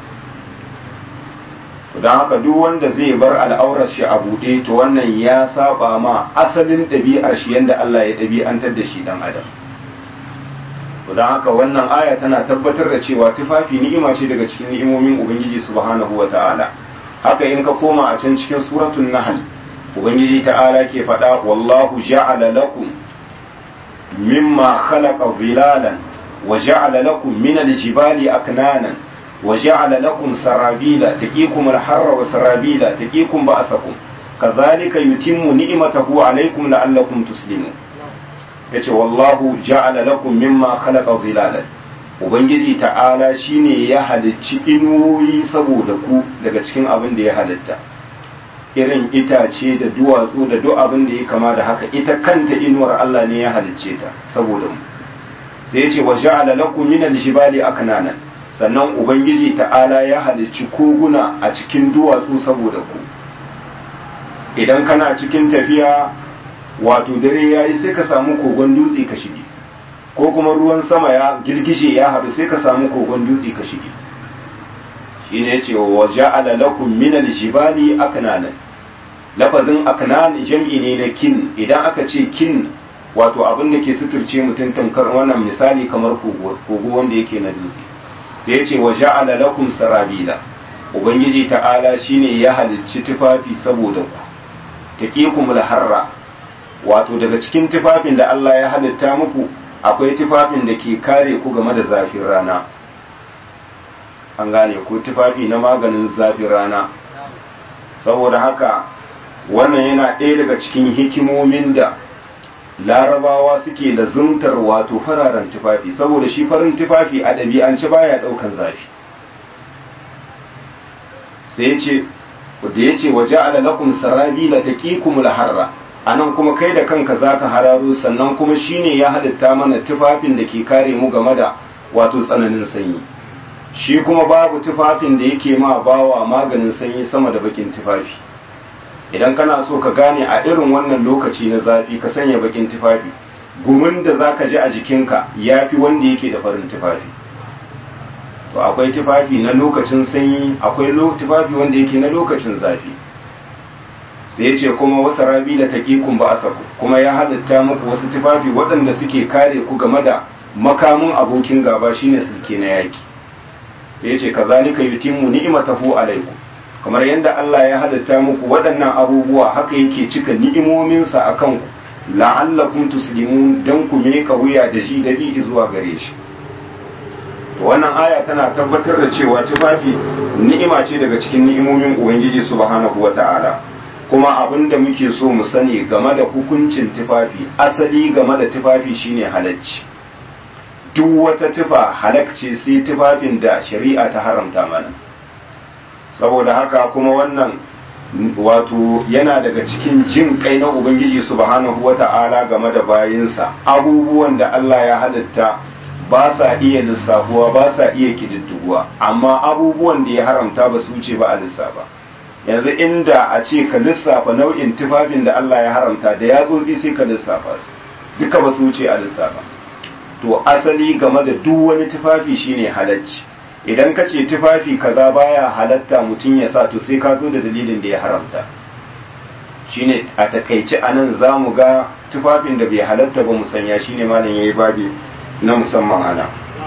don haka duk wanda zai bar al'aurar shi a buɗe to wannan ya saba ma asalin ɗabi'ar shi yadda Allah ya ɗabi'antar da shi dan adam. to don haka wannan aya tana tabbatar da cewa tufafi ni'ima ce daga cikin ni'imomin ubangiji subhanahu wa ta'ala. haka in ka koma a can cikin suratul nahl ubangiji ta'ala ke faɗa wallahu ja'ala lakum mimma khalaqa zilalan wa ja'ala lakum min al-jibali aknanan wa ja'ala lakum sarabila taqikum al-harra wa sarabila taqikum ba'sakum kadhalika yutimmu ni'matahu 'alaykum la'allakum tuslimun. yace wallahu ja'ala lakum mimma khalaqa zilalan, ubangiji ta'ala shine ya halicci inuwoyi saboda ku daga cikin abin da ya halitta, irin itace da duwatsu da duk abin da ya kama da haka. ita kanta inuwar Allah ne ya halicce ta saboda mu. sai yace wa ja'ala lakum min al-jibali aknanan, sannan ubangiji ta'ala ya halicci koguna a cikin duwatsu saboda ku. idan kana cikin tafiya wato dare yayi sai ka samu kogon dutse ka shige, ko kuma ruwan sama ya girgije ya haɗu sai ka samu kogon dutse ka shige. shine yace wa ja'ala lakum min al-jibali aknanan, lafazin aknan jam'i ne na kin. idan aka ce kin wato abin da ke suturce mutum tamkar wannan misali kamar kogo kogo wanda yake na dutse. sai yace wa ja'ala lakum sarabila, ubangiji ta'ala shine ya halicci tufafi saboda ku, taqikumul harra, wato daga cikin tufafin da Allah ya halitta muku akwai tufafin da ke kare ku game da zafin rana. an gane ko tufafi na maganin zafin rana. saboda haka wannan yana ɗaya daga cikin hikimomin da larabawa suke lazumtar wato fararen tufafi, saboda shi farin tufafi a ɗabi'ance baya ɗaukan zafi. sai ce da ya ce wa ja'ala lakum sarabila taqikumul harra, anan kuma kai da kanka zaka hararo, sannan kuma shine ya halitta mana tufafin da ke kare mu game da wato tsananin sanyi. shi kuma babu tufafin da yake ma bawa maganin sanyi sama da bakin tufafi. idan kana so ka gane a irin wannan lokaci na zafi ka sanya bakin tufafi, gumin da zaka ji a jikinka yafi wanda yake da farin tufafi. to akwai tufafi na lokacin sanyi, akwai tufafi wanda yake na lokacin zafi. sai ya ce kuma wasu rabi da taƙikun ba a kuma ya halitta muku wasu tufafi waɗanda suke kare ku game da makamin abokin gaba shine sulke na yaki. sai ya ce kazalika yutimmu ni'matahu alaikum, kamar yadda Allah ya halitta muku waɗannan abubuwa haka yake cika ni'imominsa a kanku la'allakum tuslimun, dan ku meka wuya da shi da bi zuwa gare shi. to wannan aya tana tabbatar da cewa tufafi ni'ima ce daga cikin ni'imomin ubangiji subhanahu wata'ala. kuma abin da muke so mu sani game da hukuncin tufafi, asali game da tufafi shine halacci. duk wata tufa halakce sai tufafin da shari'a ta haramta mana. saboda haka kuma wannan wato yana daga cikin jin kai na ubangiji subhanahu wata'ala game da bayinsa, abubuwan da Allah ya halitta ba sa iya lissafuwa ba sa iya kididdiguwa, amma abubuwan da ya haramta ba su wuce ba a lissafa. yanzu inda a ce ka lissafa nau'in tufafin da Allah ya haramta da yatsotsi sai ka lissafa su duka ba su wuce a lissafa. To asali game da duk wani tufafi shine halacci. Idan ka ce tufafi kaza baya halatta mutum ya sa, to sai ka zo da dalilin da ya haramta. Shine a takaice anan za mu ga tufafin da bai halatta ba musanya, shine malam yayi babi na musamman ana.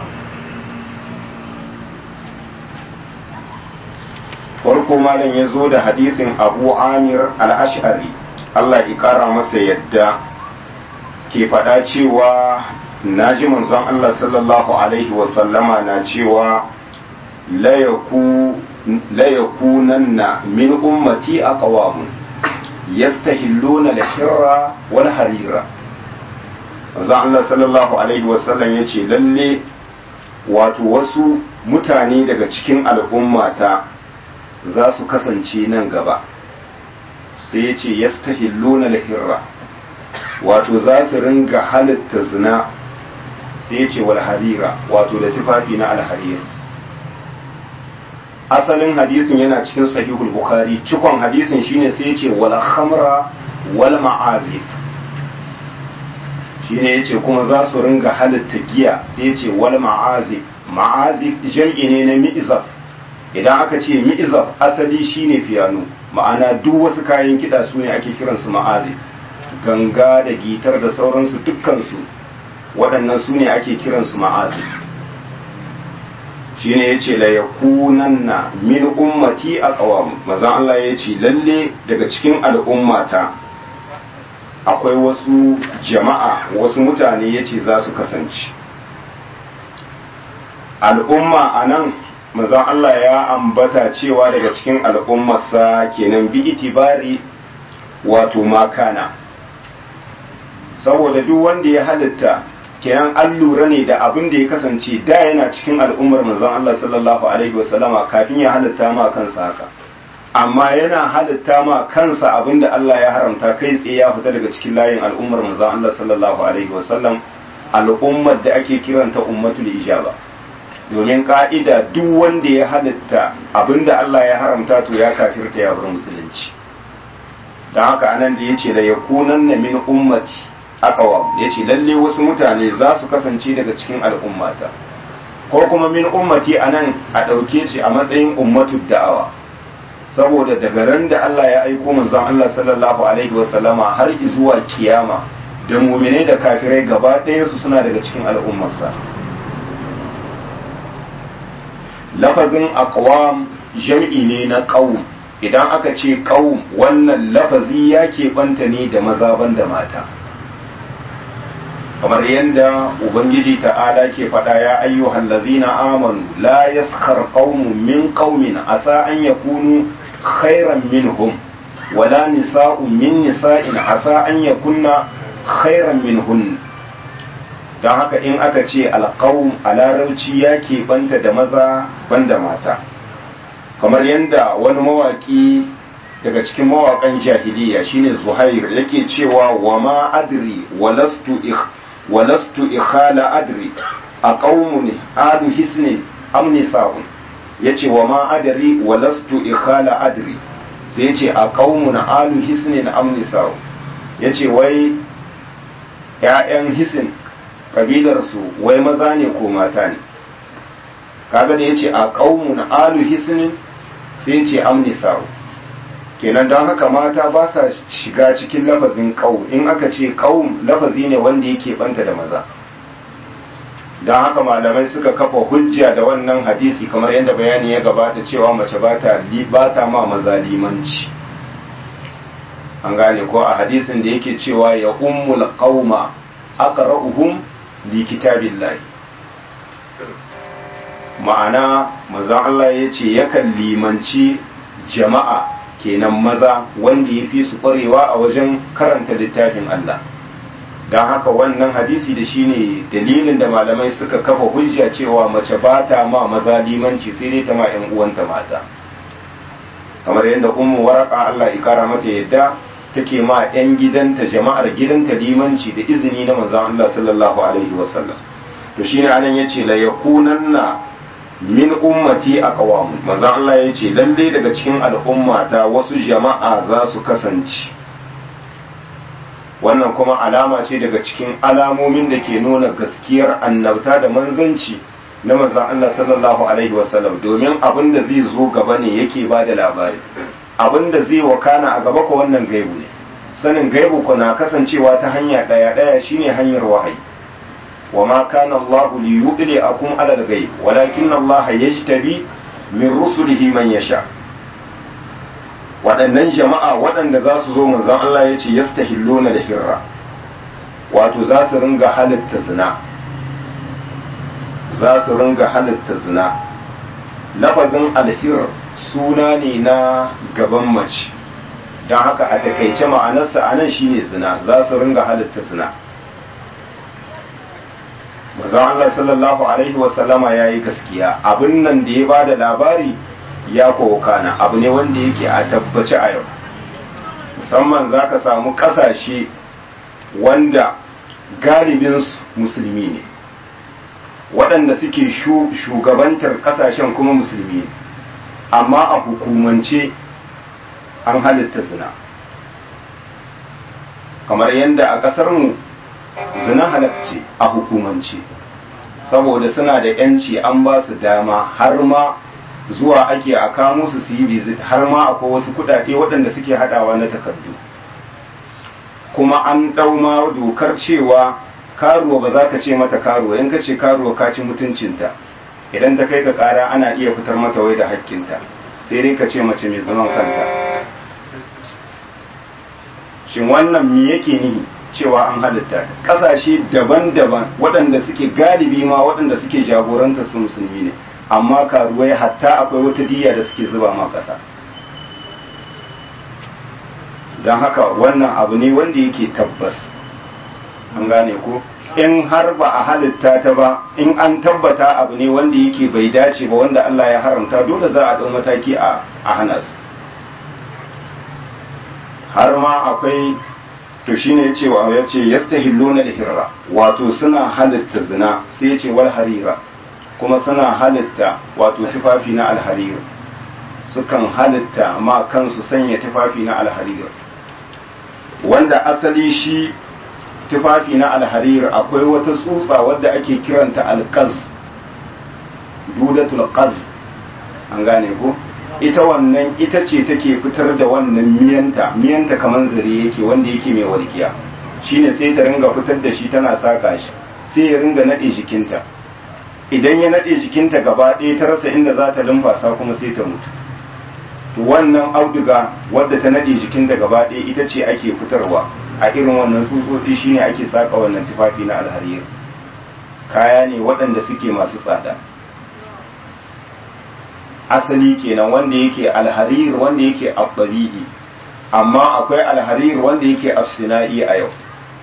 Farko malam ya zo da hadisin Abu Amir al-Ash'ari, Allah ya kara masa yadda, ke faɗa cewa naji manzon Allah sallallahu alaihi wasallama na cewa la yakunanna min ummati aqwamun yastahilluna al-hirra wal harira. Manzon Allah sallallahu alaihi wasallam yace lalle wato wasu mutane daga cikin al'ummata za su kasance nan gaba, sai yace yastahilluna al-hirra, wato za su ringa halitta zina, sai ya ce wal harira, wato da tufafi na alharir. Asalin hadisin yana cikin sahihul bukhari, cikon hadisin shine sai ya ce wal khamra wal ma'azif, shine ya ce kuma za su ringa halitta giya, sai ya ce wal ma'azif. Ma'azif jam'i ne na mi'izaf. Idan aka ce mi'izaf asali shine fiyano, ma'ana duk wasu kayan kiɗa su ne ake kiransu ma'azif. Ganga da gitar da sauransu dukkansu waɗannan su ne ake kiransu ma'azif. Shi ne ya ce la yakunanna min ummati aqwam, mazan Allah ya ce lalle daga cikin al'ummata akwai wasu jama'a, wasu mutane ya ce za su kasance. Al'umma a nan mazan Allah ya ambata cewa daga cikin al'ummarsa kenan bi itibari wato makana, saboda duk wanda ya halitta kenan an lura ne da abin da ya kasance da yana cikin al'ummar manzon Allah sallallahu alaihi wasallama kafin ya halitta ma kansa haka, amma yana halitta ma kansa abin da Allah ya haramta kai tsaye ya fita daga cikin layin al'ummar manzon Allah sallallahu alaihi wasallam, al'ummar da ake kiranta ummatul ijaba. Domin ka'ida duk wanda ya halitta abin da Allah ya haramta to ya kafirta ya bar musulunci. Don haka anan da yace la yakunanna min ummati aqwam, yace lalle wasu mutane za su kasance daga cikin al'ummata, ko kuma min ummati anan a dauke shi a matsayin ummatud da'awa, saboda daga ran da Allah ya aiko manzon Allah sallallahu alaihi wasallama har zuwa kiyama da mu'minai da kafirai gaba ɗayan su suna daga cikin al'ummarsa. Lafazin aqwam jam'i ne na qaum. Idan aka ce qaum, wannan lafazi ya keɓanta ne da maza ban da mata, kamar yadda ubangiji ta'ala ke faɗa ya ayyuhal ladzina amanu la yaskhar qaumun min qaumin asa an yakunu khairan minhum wala nisa'un min nisa'in asa an yakunna khairan minhun. don haka in aka ce alqaum a larabci ya keɓanta da maza banda mata, kamar yadda wani mawaki daga cikin mawakan jahiliya shine Zuhair yake cewa wa ma adri walastu ikh walastu ikhala adri a qaumun adu hisnin am nisa'un, yace wa ma adri walastu ikhala adri, sai yace a qaumun adu hisnin am nisa'un, yace wai ƴaƴan hisin kabilar su wai maza ne ko mata ne. Kaga da yace a qaumun adu hisnin sai yace am nisa'un, kenan don haka mata ba sa shiga cikin lafazin qaum. In aka ce qaum lafazi ne wanda yake banta da maza, don haka malamai suka kafa hujja da wannan hadisi kamar yadda bayani ya gabata cewa mace ba ta libata ma maza limanci. An gane ko a hadisin da yake cewa ya ummul qauma aqra'uhum li kitabillahi, ma'ana manzon Allah yace yakan limanci jama'a kenan maza wanda ya fi su ƙwarewa a wajen karanta littafin Allah. Don haka wannan hadisi da shi ne dalilin da malamai suka kafa hujja cewa mace ba ta ma maza limanci sai dai ta ma ‘yan uwanta mata. kamar yadda ummu waraka Allah ya kara mata yadda take ma yan gidanta jama'ar gidanta limanci da izini na manzon Allah sallallahu alaihi wasallam to shine anan yace la yakunanna min ummati aqwam manzon Allah yace lalle daga cikin al'ummata wasu jama'a za su kasance wannan kuma alama ce daga cikin alamomin da ke nuna gaskiyar annabta da manzanci na manzon Allah sallallahu alaihi wasallam domin abin da zai zo gaba ne yake ba da labari abin da zai wakana a gaba ko wannan gaibu ne sanin gaibu ko na kasancewa ta hanya daya daya shine hanyar wahayi wa ma kana Allah li yudli'akum ala al-ghaib walakin Allah yajtabi min rusulihi man yasha waɗannan jama'a waɗanda za su zo manzon Allah ya ce yastahilluna da hirra wato za su ringa halitta zina za su ringa halitta zina lafazin alhir suna ne na gaban mace don haka a takaice ma'anarsa a nan shine zina za su ringa halitta zina manzon Allah sallallahu alaihi wasallama ya yi gaskiya abin nan da ya ba da labari ya kokana abu ne wanda yake a tabbaci a yau musamman za ka samu kasashe wanda galibinsu musulmi ne waɗanda suke shugabantar kasashen kuma musulmi ne amma a hukumance an halitta zina kamar yadda a ƙasarmu zina halakce a hukumance saboda suna da 'yanci an ba su dama har ma zuwa ake a kamo su su yi visit har ma akwai wasu kudade waɗanda suke hadawa na takardu kuma an ɗau ma dokar cewa karuwa ba za ka ce mata karuwa in ka ce karuwa ka ci mutuncinta idan ta kai ka ƙara ana iya fitar mata wai da hakkinta sai dai ka ce mace mai zaman kanta shin wannan me yake nihi cewa an halitta ƙasashe daban-daban waɗanda suke galibi ma waɗanda suke jagorantar su musulmi ne amma karuwai hatta akwai wata diya da suke zuba ma ƙasa don haka wannan abu ne wanda yake tabbas an gane ko in har ba a halitta ta ba in an tabbata abu ne wanda yake bai dace ba wanda Allah ya haramta dole za a ɗau mataki a hana su har ma akwai to shine yace wa yace yastahilluna al-hirra wato suna halitta zina sai yace wal harira kuma suna halitta wato tufafi na alharir sukan halitta ma kansu sanya tufafi na alharir wanda asali shi tufafi na alharir akwai wata tsutsa wadda ake kiranta alqaz dudatul qaz an gane ko ita wannan ita ce take fitar da wannan miyanta miyanta kaman zare yake wanda yake mai walƙiya shine sai ta ringa fitar da shi tana saka shi sai ya ringa nade jikinta idan ya nade jikinta gaba ɗaya ta rasa inda za ta lumfasa kuma sai ta mutu to wannan auduga wadda ta nade jikinta gaba ɗaya ita ce ake fitarwa a irin wannan tsutsotsi shine ake saka wannan tufafi na alharir kaya ne waɗanda suke masu tsada asali kenan wanda yake alharir wanda yake abbabi'i amma akwai alharir wanda yake as-sina'i a yau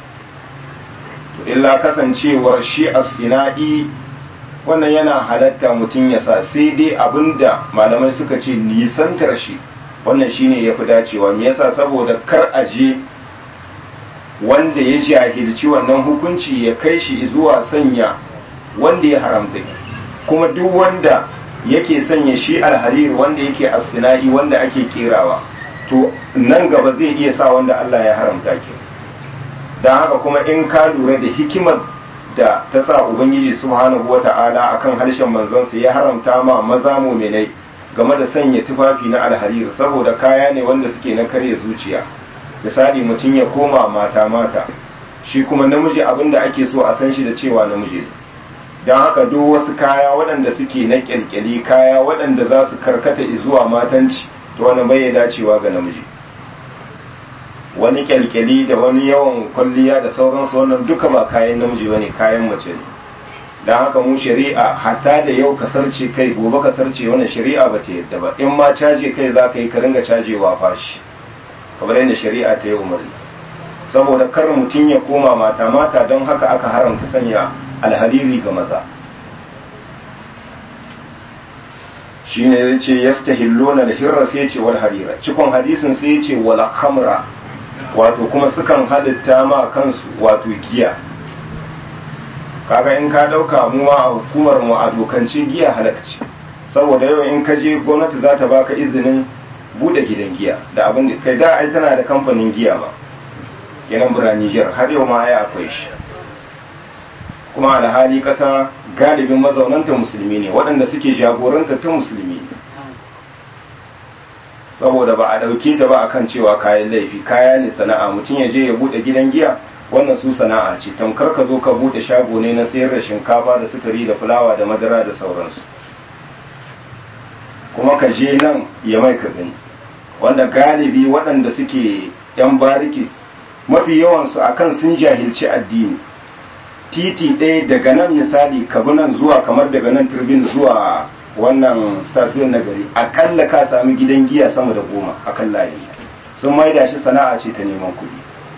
to illa kasancewar shi as-sina'i wannan yana halatta mutum ya sa sai dai abinda malamai suka ce nisantar shi wannan shine yafi dacewa me yasa saboda kar a je wanda ya jahilci wannan hukunci ya kai shi zuwa sanya wanda ya haramta kuma duk wanda yake sanya shi alharir wanda yake as-sina'i wanda ake kerawa to nan gaba zai iya sa wanda Allah ya haramta ke dan haka kuma in ka lura da hikimar da ta sa ubangiji subhanahu wata'ala akan harshen manzansa ya haramta ma maza mu'minai game da sanya tufafi na alharir saboda kaya ne wanda suke na karya zuciya misali mutum ya koma mata mata shi kuma namiji abinda ake so a san shi da cewa namiji ne don haka duk wasu kaya waɗanda suke na kyalkyali kaya waɗanda za su karkata zuwa matanci to wani bai dacewa ga namiji wani kyalkyali da wani yawan kwalliya da sauransu wannan duka ba kayan namiji bane kayan mace ne don haka mu shari'a hatta da yau ka sarce kai gobe ka sarce wannan shari'a ba ta yadda ba in ma caje kai za ka yi ka ringa cajewa fashi kamar yadda shari'a ta yi umarni saboda kar mutum ya koma mata mata don haka aka haramta sanya alhariri ga maza shine yace yastahilluna al-hirra sai yace wal harira cikon hadisin sai yace wal khamra wato kuma sukan halitta ma kansu wato giya. Kaga in ka dauka mu ma a hukumar mu a dokance giya halakci, saboda yau in ka je gwamnati za ta baka izinin bude gidan giya da abin da kai da ai tana da kamfanin giya ma kenan bura Niger har yau ma ai akwai shi, kuma alhali kasa galibin mazaunanta musulmi ne, waɗanda suke jagoranta ta musulmi ne, saboda ba a ɗauke ta ba akan cewa kayan laifi, kaya ne sana'a. Mutum ya je ya bude gidan giya wannan su sana'a ce, tamkar ka zo ka bude shago ne na sayar da shinkafa da sukari da fulawa da madara da sauransu, kuma ka je nan ya mai ka gani, wanda galibi waɗanda suke yan bariki mafi yawansu akan sun jahilci addini. Titi ɗaya daga nan misali kabi nan zuwa kamar daga nan turbin zuwa wannan stasiyon na gari akalla ka sami gidan giya sama da goma akan layi, sun maida shi sana'a ce ta neman kuɗi.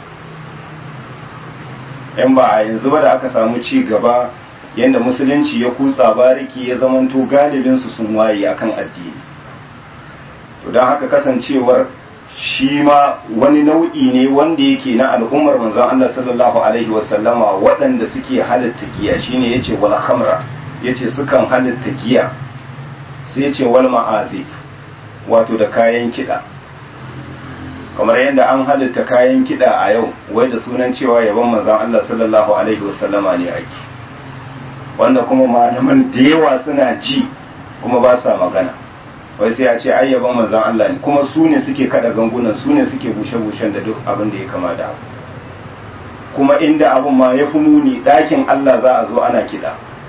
yan ba a yanzu ba da aka samu ci gaba yadda musulunci ya kutsa bariki ya zamanto galibinsu sun waye akan addini, to don haka kasancewar shi ma wani nau'i ne wanda yake na al'ummar manzon Allah sallallahu alaihi wasallama waɗanda suke halatta giya, shine yace wal khamra, yace sukan halatta giya, sai yace wal ma'azif wato da kayan kiɗa, kamar yadda an halitta kayan kiɗa a yau wai da sunan cewa yaban manzon Allah sallallahu alaihi wasallama ne ake, wanda kuma malaman da yawa suna ji kuma ba sa magana, wai sai a ce ai yaban manzon Allah ne, kuma su ne suke kada gangunan, su ne suke bushe-bushen da duk abin da ya kama da abu, kuma inda abin ma ya fi muni ɗakin Allah za a zo ana kiɗa,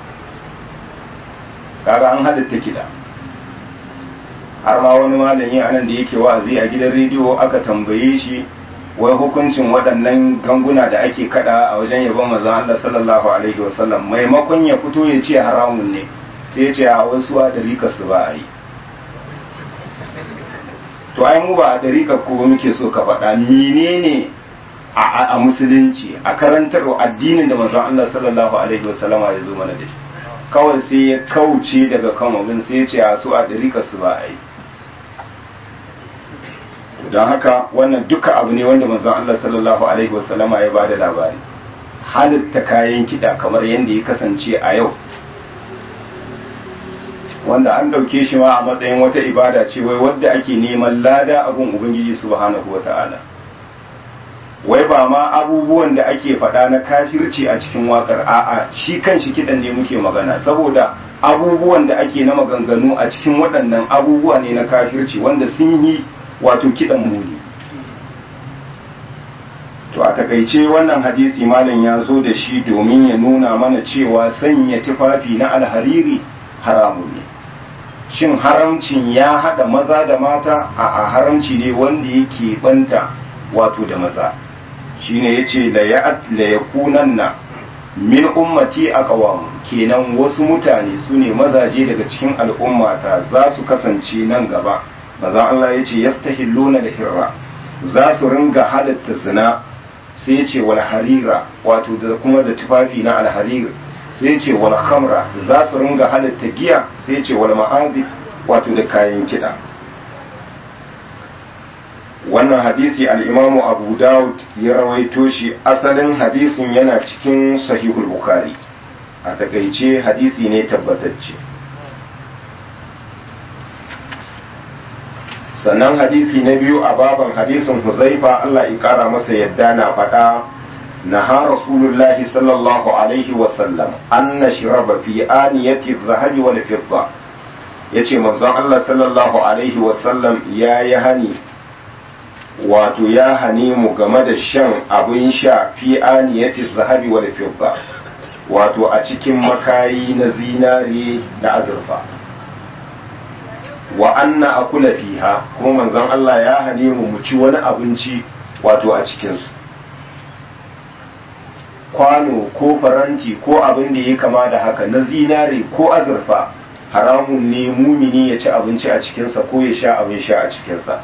kaga an halitta kiɗa. Har ma wani malami a nan da yake wa'azi a gidan rediyo aka tambaye shi wai hukuncin waɗannan ganguna da ake kada a wajen yabon manzon Allah sallallahu alaihi wasallam, maimakon ya fito ya ce haramun ne sai ya ce a wasu a dariƙar su ba a yi. To ai mu ba a dariƙar ko muke so ka faɗa menene a a musulunci a karantar addinin da manzon Allah sallallahu alaihi wasallama ya zo mana da shi, kawai sai ya kauce daga kan abin sai ya ce a su a dariƙar su ba a yi. Don haka wannan duka abu ne wanda manzon Allah sallallahu alaihi wasallama ya bada labari, halitta kayan kiɗa kamar yadda ya kasance a yau, wanda an ɗauke shi ma a matsayin wata ibada ce wai wadda ake neman lada abun Ubangiji subhanahu wa ta'ala. Wai ba ma abubuwan da ake faɗa na kafirci a cikin waƙar, a'a shi kan shi kiɗan ne muke magana, saboda abubuwan da ake na maganganu a cikin waɗannan abubuwa ne na kafirci wanda sun yi wato kiɗan muni. To a takaice wannan hadisi malam ya zo da shi domin ya nuna mana cewa sanya tufafi na alhariri haramun ne. Shin haramcin ya haɗa maza da mata? A haramci ne wanda yake banta wato da maza, shine yace la ya la yakunanna min ummati aqwam, kenan wasu mutane su ne mazaje daga cikin al'ummata za su kasance nan gaba. Maza Allah ya ce yastahilluna da hirra, za su ringa halatta zina, sai ya ce wal harira wato da kuma da tufafi na alharir, sai ya ce wal khamra, za su ringa halatta giya, sai ya ce wal ma'azi wato da kayan kiɗa. Wannan hadisi al-Imamu Abu Dawud ya rawaito shi, asalin hadisin yana cikin Sahihul Bukhari, a takaice hadisi ne tabbatacce. Sannan hadisi na biyu a baban hadisin Huzaifa Allah ya kara masa yadda na faɗa, naha Rasulullahi sallallahu alaihi wasallam an nashraba fi aniyati zahabi wal fidda, yace manzon Allah sallallahu alaihi wasallam ya yi hani wato ya hani mu game da shan abin sha fi aniyati zahabi wal fidda, wato a cikin makayi na zinare da azurfa. Wa anna akula fiha, kuma manzon Allah ya hane mu mu ci wani abinci wato a cikinsu, kwano ko faranti ko abin da ya kama da haka na zinare ko azurfa, haramun ne mumini ya ci abinci a cikinsa ko ya sha abin sha a cikinsa.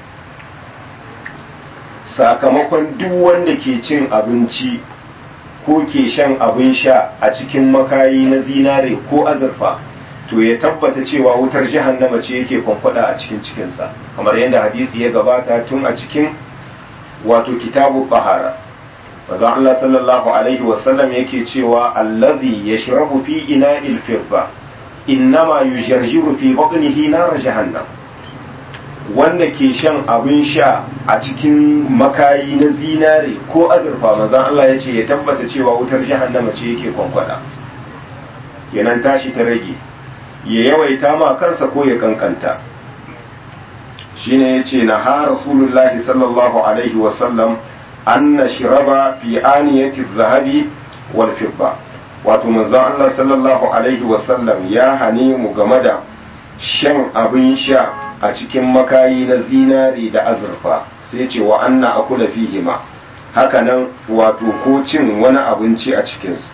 Sakamakon duk wanda ke cin abinci ko ke shan abin sha a cikin makayi na zinare ko azurfa, to ya tabbata cewa wutar jahannama ce yake kwankwada a cikin cikinsa kamar yadda hadisi ya gabata tun a cikin wato kitabu bahara manzo Allah sallallahu alaihi wasallam yake cewa allazi yashrabu fi ina'il firda innama yujarjiru fi batnihi nar jahannam, wanda ke shan abin sha a cikin makayi na zinare ko azurfa manzo Allah ya ce ya tabbata cewa wutar jahannama ce yake kwankwada. kenan tashi ta rage ya yawaita ma kansa ko ya kankanta. shine yace na ha rasulullahi sallallahu alaihi wasallam an nashraba fi aniyati adh-dhahabi wal fidda, wato manzo Allah sallallahu alaihi wasallam ya hane mu game da shan abin sha a cikin makayi na zinari da azurfa, sai ce wa anna akula fihima, hakanan wato ko cin wani abinci a cikinsu.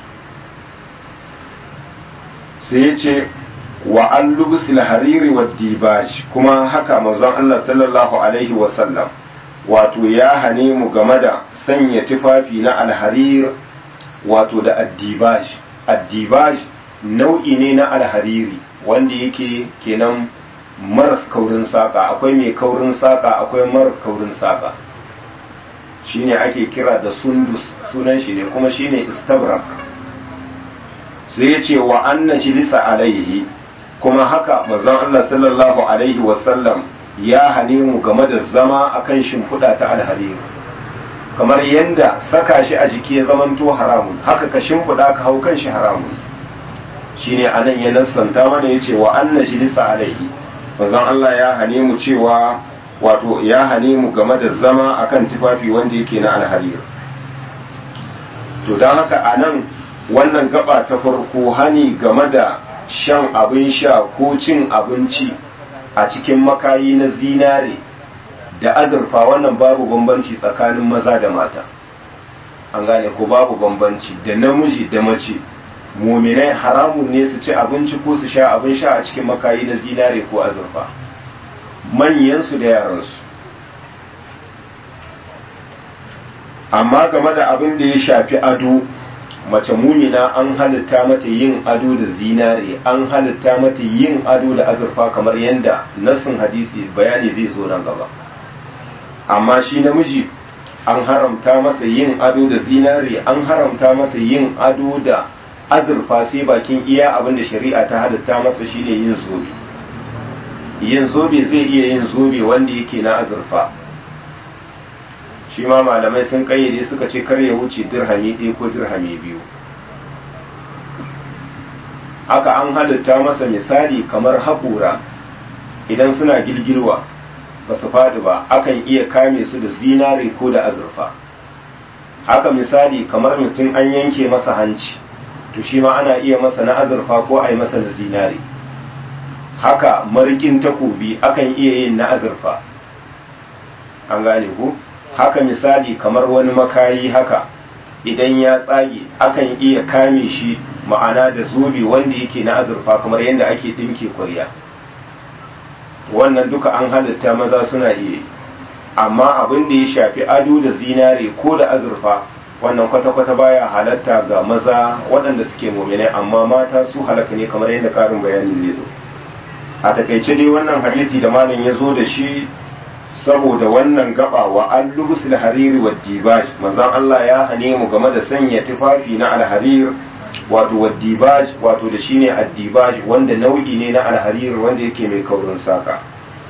sai ce wa an lubsil hariri wa dibaj, kuma haka manzon Allah sallallahu alaihi wasallam wato ya hane mu game da sanya tufafi na alharir wato da addibaj. addibaj nau'i ne na alhariri wanda yake kenan maras kaurin saka, akwai mai kaurin saka akwai maras kaurin saka, shine ake kira da sundus, sunan shi ne kuma shine istabrak. sai ya ce wa anna jilisa alaihi, kuma haka manzon Allah sallallahu alaihi wasallam ya hane mu game da zama akan shimfiɗa ta alhariri, kamar yanda saka shi a jiki ya zamanto haramun, haka ka shimfiɗa ka hau kan shi haramun. shine anan ya nassanta mana yace wa anna jilisa alaihi, manzon Allah ya hane mu cewa wato ya hane mu game da zama akan tufafi wanda yake na alharir. to don haka anan wannan gaba ta farko hani game da shan abin sha ko cin abinci a cikin makayi na zinare da azurfa, wannan babu bambanci tsakanin maza da mata, an gane ko babu bambanci da namiji da mace. muminai haramun ne su ci abinci ko su sha abin sha a cikin makayi na zinare ko azurfa, manyansu da yaransu. amma game da abin da ya shafi ado, mace mumina an halitta mata yin ado da zinare, an halitta mata yin ado da azurfa kamar yadda nassin hadisi bayani zai zo nan gaba. amma shi namiji an haramta masa yin ado da zinare, an haramta masa yin ado da azurfa sai bakin iya abin da shari'a ta halitta masa shine yin zobe. yin zobe zai iya yin zobe wanda yake na azurfa, shi ma malamai sun kayyade suka ce kar ya wuce dirhami ɗaya ko dirhami biyu. haka an halitta masa misali kamar haƙura idan suna girgirwa ba su faɗi ba, akan iya kame su da zinare ko da azurfa. haka misali kamar mutum an yanke masa hanci, to shi ma ana iya masa na azurfa ko a yi masa na zinare. haka marikin takobi akan iya yin na azurfa, an gane ku. haka misali kamar wani makayi haka idan ya tsage akan iya kame shi, ma'ana da zobe wanda yake na azurfa kamar yadda ake ɗinke kwarya. wannan duka an halitta maza suna iya. amma abin da ya shafi ado da zinare ko da azurfa, wannan kwata-kwata baya halatta ga maza waɗanda suke muminai, amma mata su halaka ne kamar yadda ƙarin bayani zai zo. a takaice dai wannan hadisi da malam ya zo da shi saboda wannan gaba wa an lubusul hariri wa dibaj, manzon Allah ya hane mu game da sanya tufafi na alharir wato wa dibaj, wato da shine addibaj wanda nau'i ne na alharir wanda yake mai kaurin saka.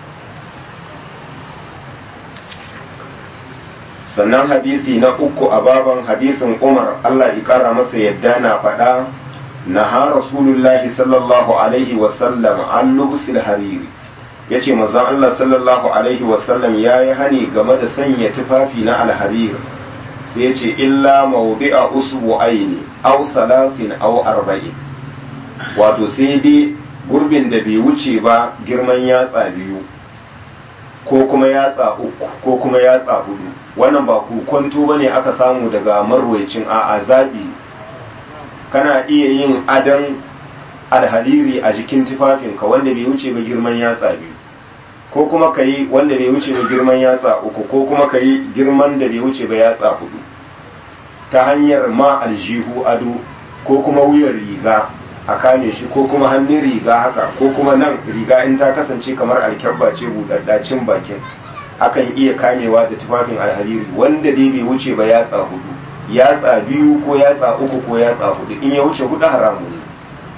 sannan hadisi na uku a baban hadisin Umar Allah ya kara masa yadda na faɗa, naha rasulullahi sallallahu alaihi wasallam an lubusul hariri, ya ce manzon Allah sallallahu alaihi wasallam ya yi hani game da sanya tufafi na alharir, sai ya ce illa mawdi'a usbu aini aw salasin aw arba'in, wato sai dai gurbin da bai wuce ba girman yatsa biyu ko kuma yatsa uku ko kuma yatsa hudu. wannan ba ku kwanto bane aka samu daga marwayacin a'a zabi, kana iya yin adan alhariri a jikin tufafinka wanda bai wuce ba girman yatsa biyu, ko kuma ka yi wanda bai wuce ba girman yatsa uku, ko kuma ka yi girman da bai wuce ba yatsa hudu, ta hanyar ma aljihu ado ko kuma wuyar riga a kame shi, ko kuma hannun riga haka, ko kuma nan riga in ta kasance kamar alkyabba ce buɗaɗɗacin bakin, akan iya kamewa da tufafin alhariri wanda dai bai wuce ba yatsa hudu, yatsa biyu ko yatsa uku ko yatsa hudu, in ya wuce hudu haramun ne.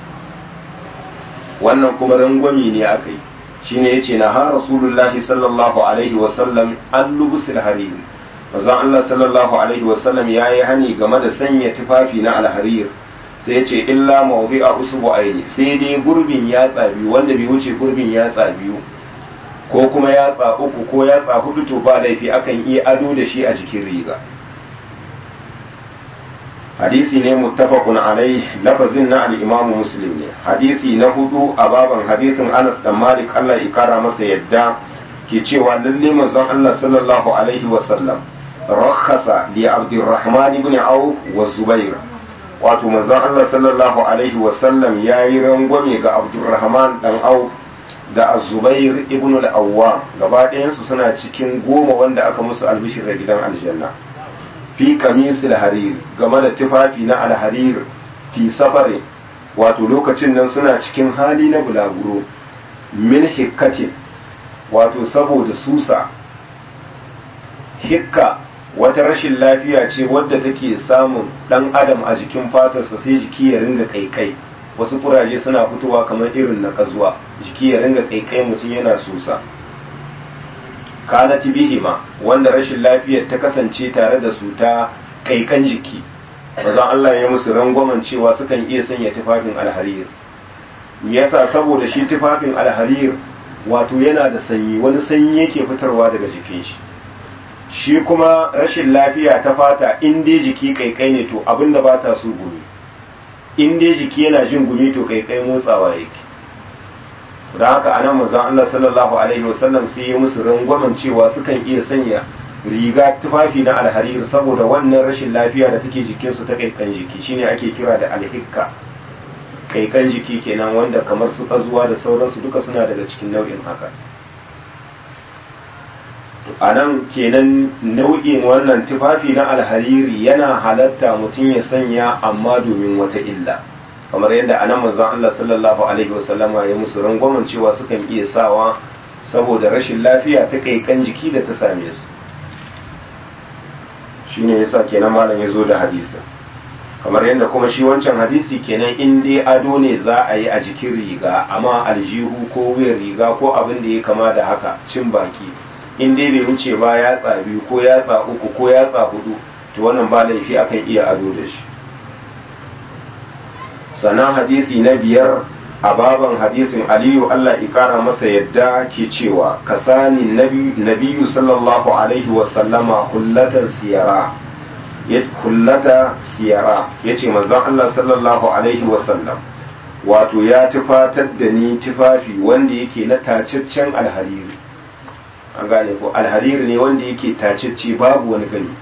Wannan kuma rangwami ne aka yi, shine yace na ha rasulullahi sallallahu alaihi wasallam an lubusil hariri, manzon Allah sallallahu alaihi wasallam yayi hani game da sanya tufafi na alharir, sai yace illa mawdi'a usbu'aini, sai dai gurbin yatsa biyu wanda bai wuce gurbin yatsa biyu ko kuma yatsa uku ko yatsa hudu, to ba laifi akan iya ado da shi a jikin riga. Hadisi ne muttafaqun alai, lafazin na al-Imam Muslim ne. Hadisi na hudu a baban hadisin Anas dan Malik Allah ya kara masa yadda ke cewa lalle manzon Allah sallallahu alaihi wa sallam rakhasa li Abdurrahman ibn Auf wa Zubair, wato manzon Allah sallallahu alaihi wa sallam yayi rangwame ga Abdurrahman dan Auf da Az-Zubair ibn al-Awwam, gaba ɗayan su suna cikin goma wanda aka musu albishir da gidan aljanna. Fi kamisil harir, game da tufafi na alharir, fi safari, wato lokacin nan suna cikin hali na bulaguro, min hikkatin, wato saboda susa. Hikka wata rashin lafiya ce wadda take samun ɗan adam a jikin fatarsa sai jiki ya ringa kaikai, wasu kuraje suna fitowa kamar irin na kazuwa, jiki ya ringa kaikai mutum yana susa. kanat bihima, wanda rashin lafiyar ta kasance tare da su ta kaikan jiki, bazan Allah ya musu rangwamen cewa sukan iya sanya tufafin alharir. Me yasa? Saboda shi tufafin alharir wato yana da sanyi, wani sanyi yake fitarwa daga jikin shi. Shi kuma rashin lafiya ta fata, in dai jiki kaikai ne to abinda ba ta so gumi, in dai jiki yana jin gumi to kaikai motsawa yake. da haka anan manzon Allah sallallahu alaihi wasallam sai ya musu rangwamen cewa sukan iya sanya riga tufafi na alharir saboda wannan rashin lafiya da take jikin su ta kaikan jiki, shine ake kira da alhikka, kaikan jiki kenan, wanda kamar su kazuwa da sauransu duka suna daga cikin nau'in haka. anan kenan nau'in wannan tufafi na alhariri yana halatta mutum ya sanya amma domin wata illa, kamar yadda anan manzon Allah sallallahu alaihi wasallama ya musu rangwamen cewa sukan iya sawa saboda rashin lafiya ta kaikan jiki da ta same su. shine yasa kenan malam ya zo da hadisi, kamar yadda kuma shi wancan hadisi kenan in dai ado ne za a yi a jikin riga, amma aljihu ko wuyan riga ko abin da ya kama da haka, cin baki, in dai bai wuce ba yatsa biyu ko yatsa uku ko yatsa hudu, to wannan ba laifi akan iya ado da shi. sannan hadisi na biyar a baban hadisin Aliyu Allah ikara masa yadda ke cewa kasani nabiyu sallallahu alaihi wasallama hullatan siyara hullata siyara yace manzon Allah sallallahu alaihi wasallam wato ya tufatar da ni tufafi wanda yake na tacaccen alhariri. an gane ko alhariri ne wanda yake tacacce babu wani gani.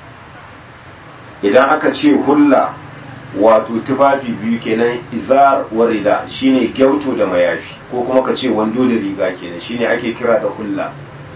idan aka ce hulla wato tufafi biyu kenan, izar wa rida shine gyauto da mayafi, ko kuma ka ce wando da riga kenan, shine ake kira da hulla.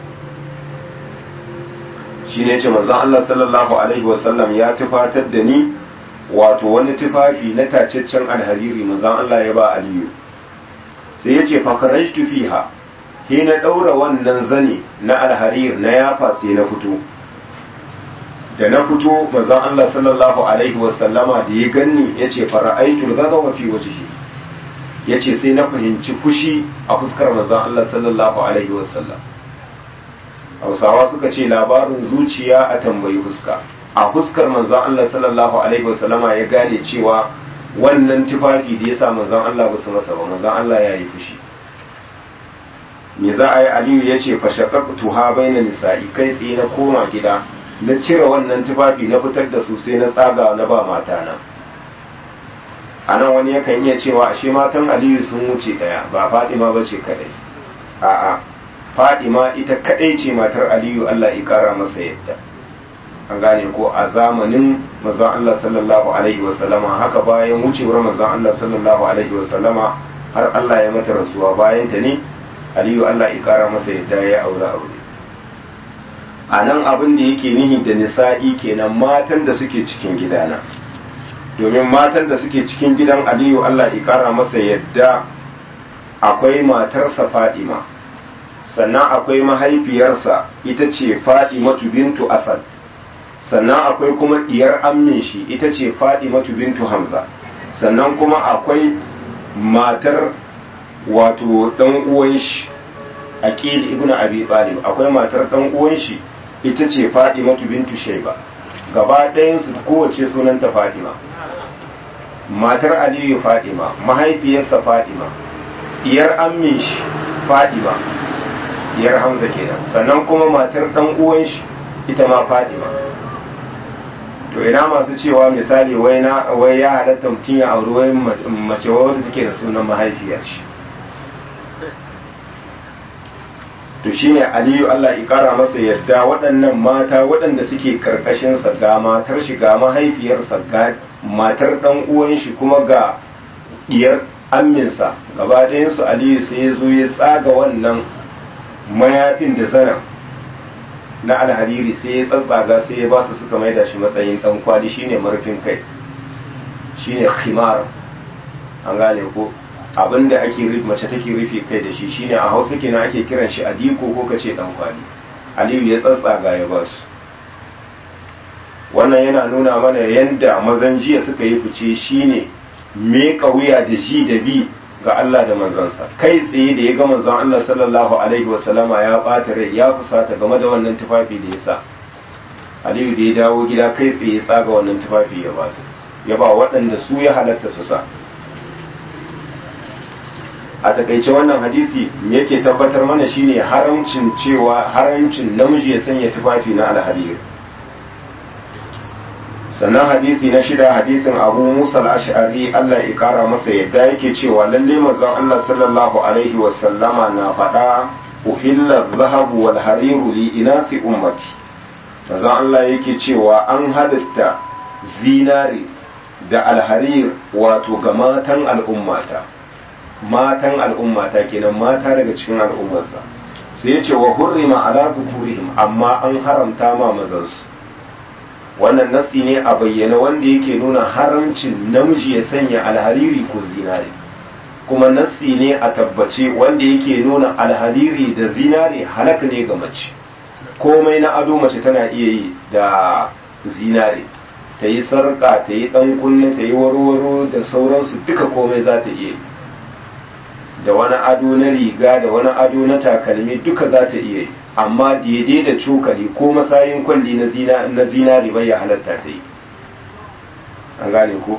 shine yace manzon Allah sallallahu alaihi wasallam ya tufatar da ni wato wani tufafi na tacaccen alhariri, manzon Allah ya ba Aliyu. sai yace fa kharajtu fiha, he na daura wannan zani na alharir na yafa sai na fito. da na fito manzon Allah sallallahu alaihi wasallama da ya ganni yace fara'aitul ghadaba fi wajhi, yace sai na fahimci fushi a fuskar manzon Allah sallallahu alaihi wasallam. Hausawa suka ce labarin zuciya a tambayi fuska, a fuskar manzon Allah sallallahu alaihi wasallama ya gane cewa wannan tufafi da yasa manzon Allah ba su masa ba, manzon Allah ya yi fushi. me za a yi? Aliyu yace fa shaqaqtuha baina nisa'i, kai tsaye na koma gida na cire wannan tufafi na fitar da su sai na tsaga na ba matana. a nan wani yakan iya cewa ashe matan Aliyu sun wuce daya, ba Fadima ba ce kadai. a'a, Fadima ita kadai ce matar Aliyu, Allah ya kara masa yadda. an gane ko a zamanin manzon Allah sallallahu alaihi wasallama, haka bayan wucewar manzon Allah sallallahu alaihi wasallama har Allah ya mata rasuwa, bayan ta ne Aliyu Allah ya kara masa yadda ya aure aure. a nan abin da yake nihi da nisa'i kenan matan da suke cikin gidana. domin matan da suke cikin gidan aliyu Allah ya kara masa yadda akwai matarsa fadima sannan akwai mahaifiyarsa ita ce fadimatu bintu asad sannan akwai kuma diyar ammin shi ita ce fadimatu bintu hamza sannan kuma akwai matar wato dan uwan shi aqil ibnu abi talib akwai matar dan uwan shi ita ce fadimatu bintu shayba gaba ɗayan su kowace sunanta fadima matar aliyu fadima mahaifiyarsa fadima diyar ammin shi fadima diyar hamza kenan sannan kuma matar dan uwan shi ita ma fadima to ina masu cewa misali wai na wai ya halatta mutum ya auri wai mace wadda take da sunan mahaifiyar shi to shine aliyu Allah ya kara masa yadda waɗannan mata waɗanda suke karkashin sa ga matar shi ga mahaifiyarsa ga matar dan uwan shi kuma ga diyar amminsa gaba ɗayan su aliyu sai ya zo ya tsaga wannan mayafin da zanen na alhariri sai ya tsatsaga sai ya ba su suka maida shi matsayin dan kwali shine marfin kai shine khimar an gane ko abinda ake rufe mace take rufe kai da shi shine a Hausa kenan ake kiran shi adiko ko kace dan kwali aliyu ya tsatsaga ya ba su wannan yana nuna mana yanda mazan jiya suka yi fice shine me wuya da ji da bi ga Allah da manzansa kai tsaye da ya ga manzon Allah sallallahu alaihi wasallama ya bata rai ya fusata game da wannan tufafi da ya sa aliyu da ya dawo gida kai tsaye ya tsaga wannan tufafi ya ba su ya ba waɗanda su ya halatta su sa a takaice wannan hadisi me yake tabbatar mana shine haramcin cewa haramcin namiji ya sanya tufafi na alhariri sannan hadisi na shida hadisin abu musa al-ash'ari Allah ya kara masa yadda yake cewa lalle manzon Allah sallallahu alaihi wa sallama na faɗa uhilla dhahabu wal hariru li inasi ummati manzon Allah yake cewa an halitta zinari da alharir wato ga matan al'ummata matan al'ummata kenan mata daga cikin al'ummarsa sai ya ce wa hurrima ala dhukurihim amma an haramta ma mazansu wannan nasi ne a bayyana wanda yake nuna haramcin namiji ya sanya alhariri ko zinare kuma nasi ne a tabbace wanda yake nuna alhariri da zinare halak ne ga mace komai na ado mace tana iya yi da zinare ta yi sarƙa ta yi ɗan kunne ta yi warwaro da sauransu duka komai za ta iya yi da wani ado na riga da wani ado na takalmi duka za ta iya yi amma daidai da cokali ko masayin kwalli na zinari bai ya halatta ta yi an gane ko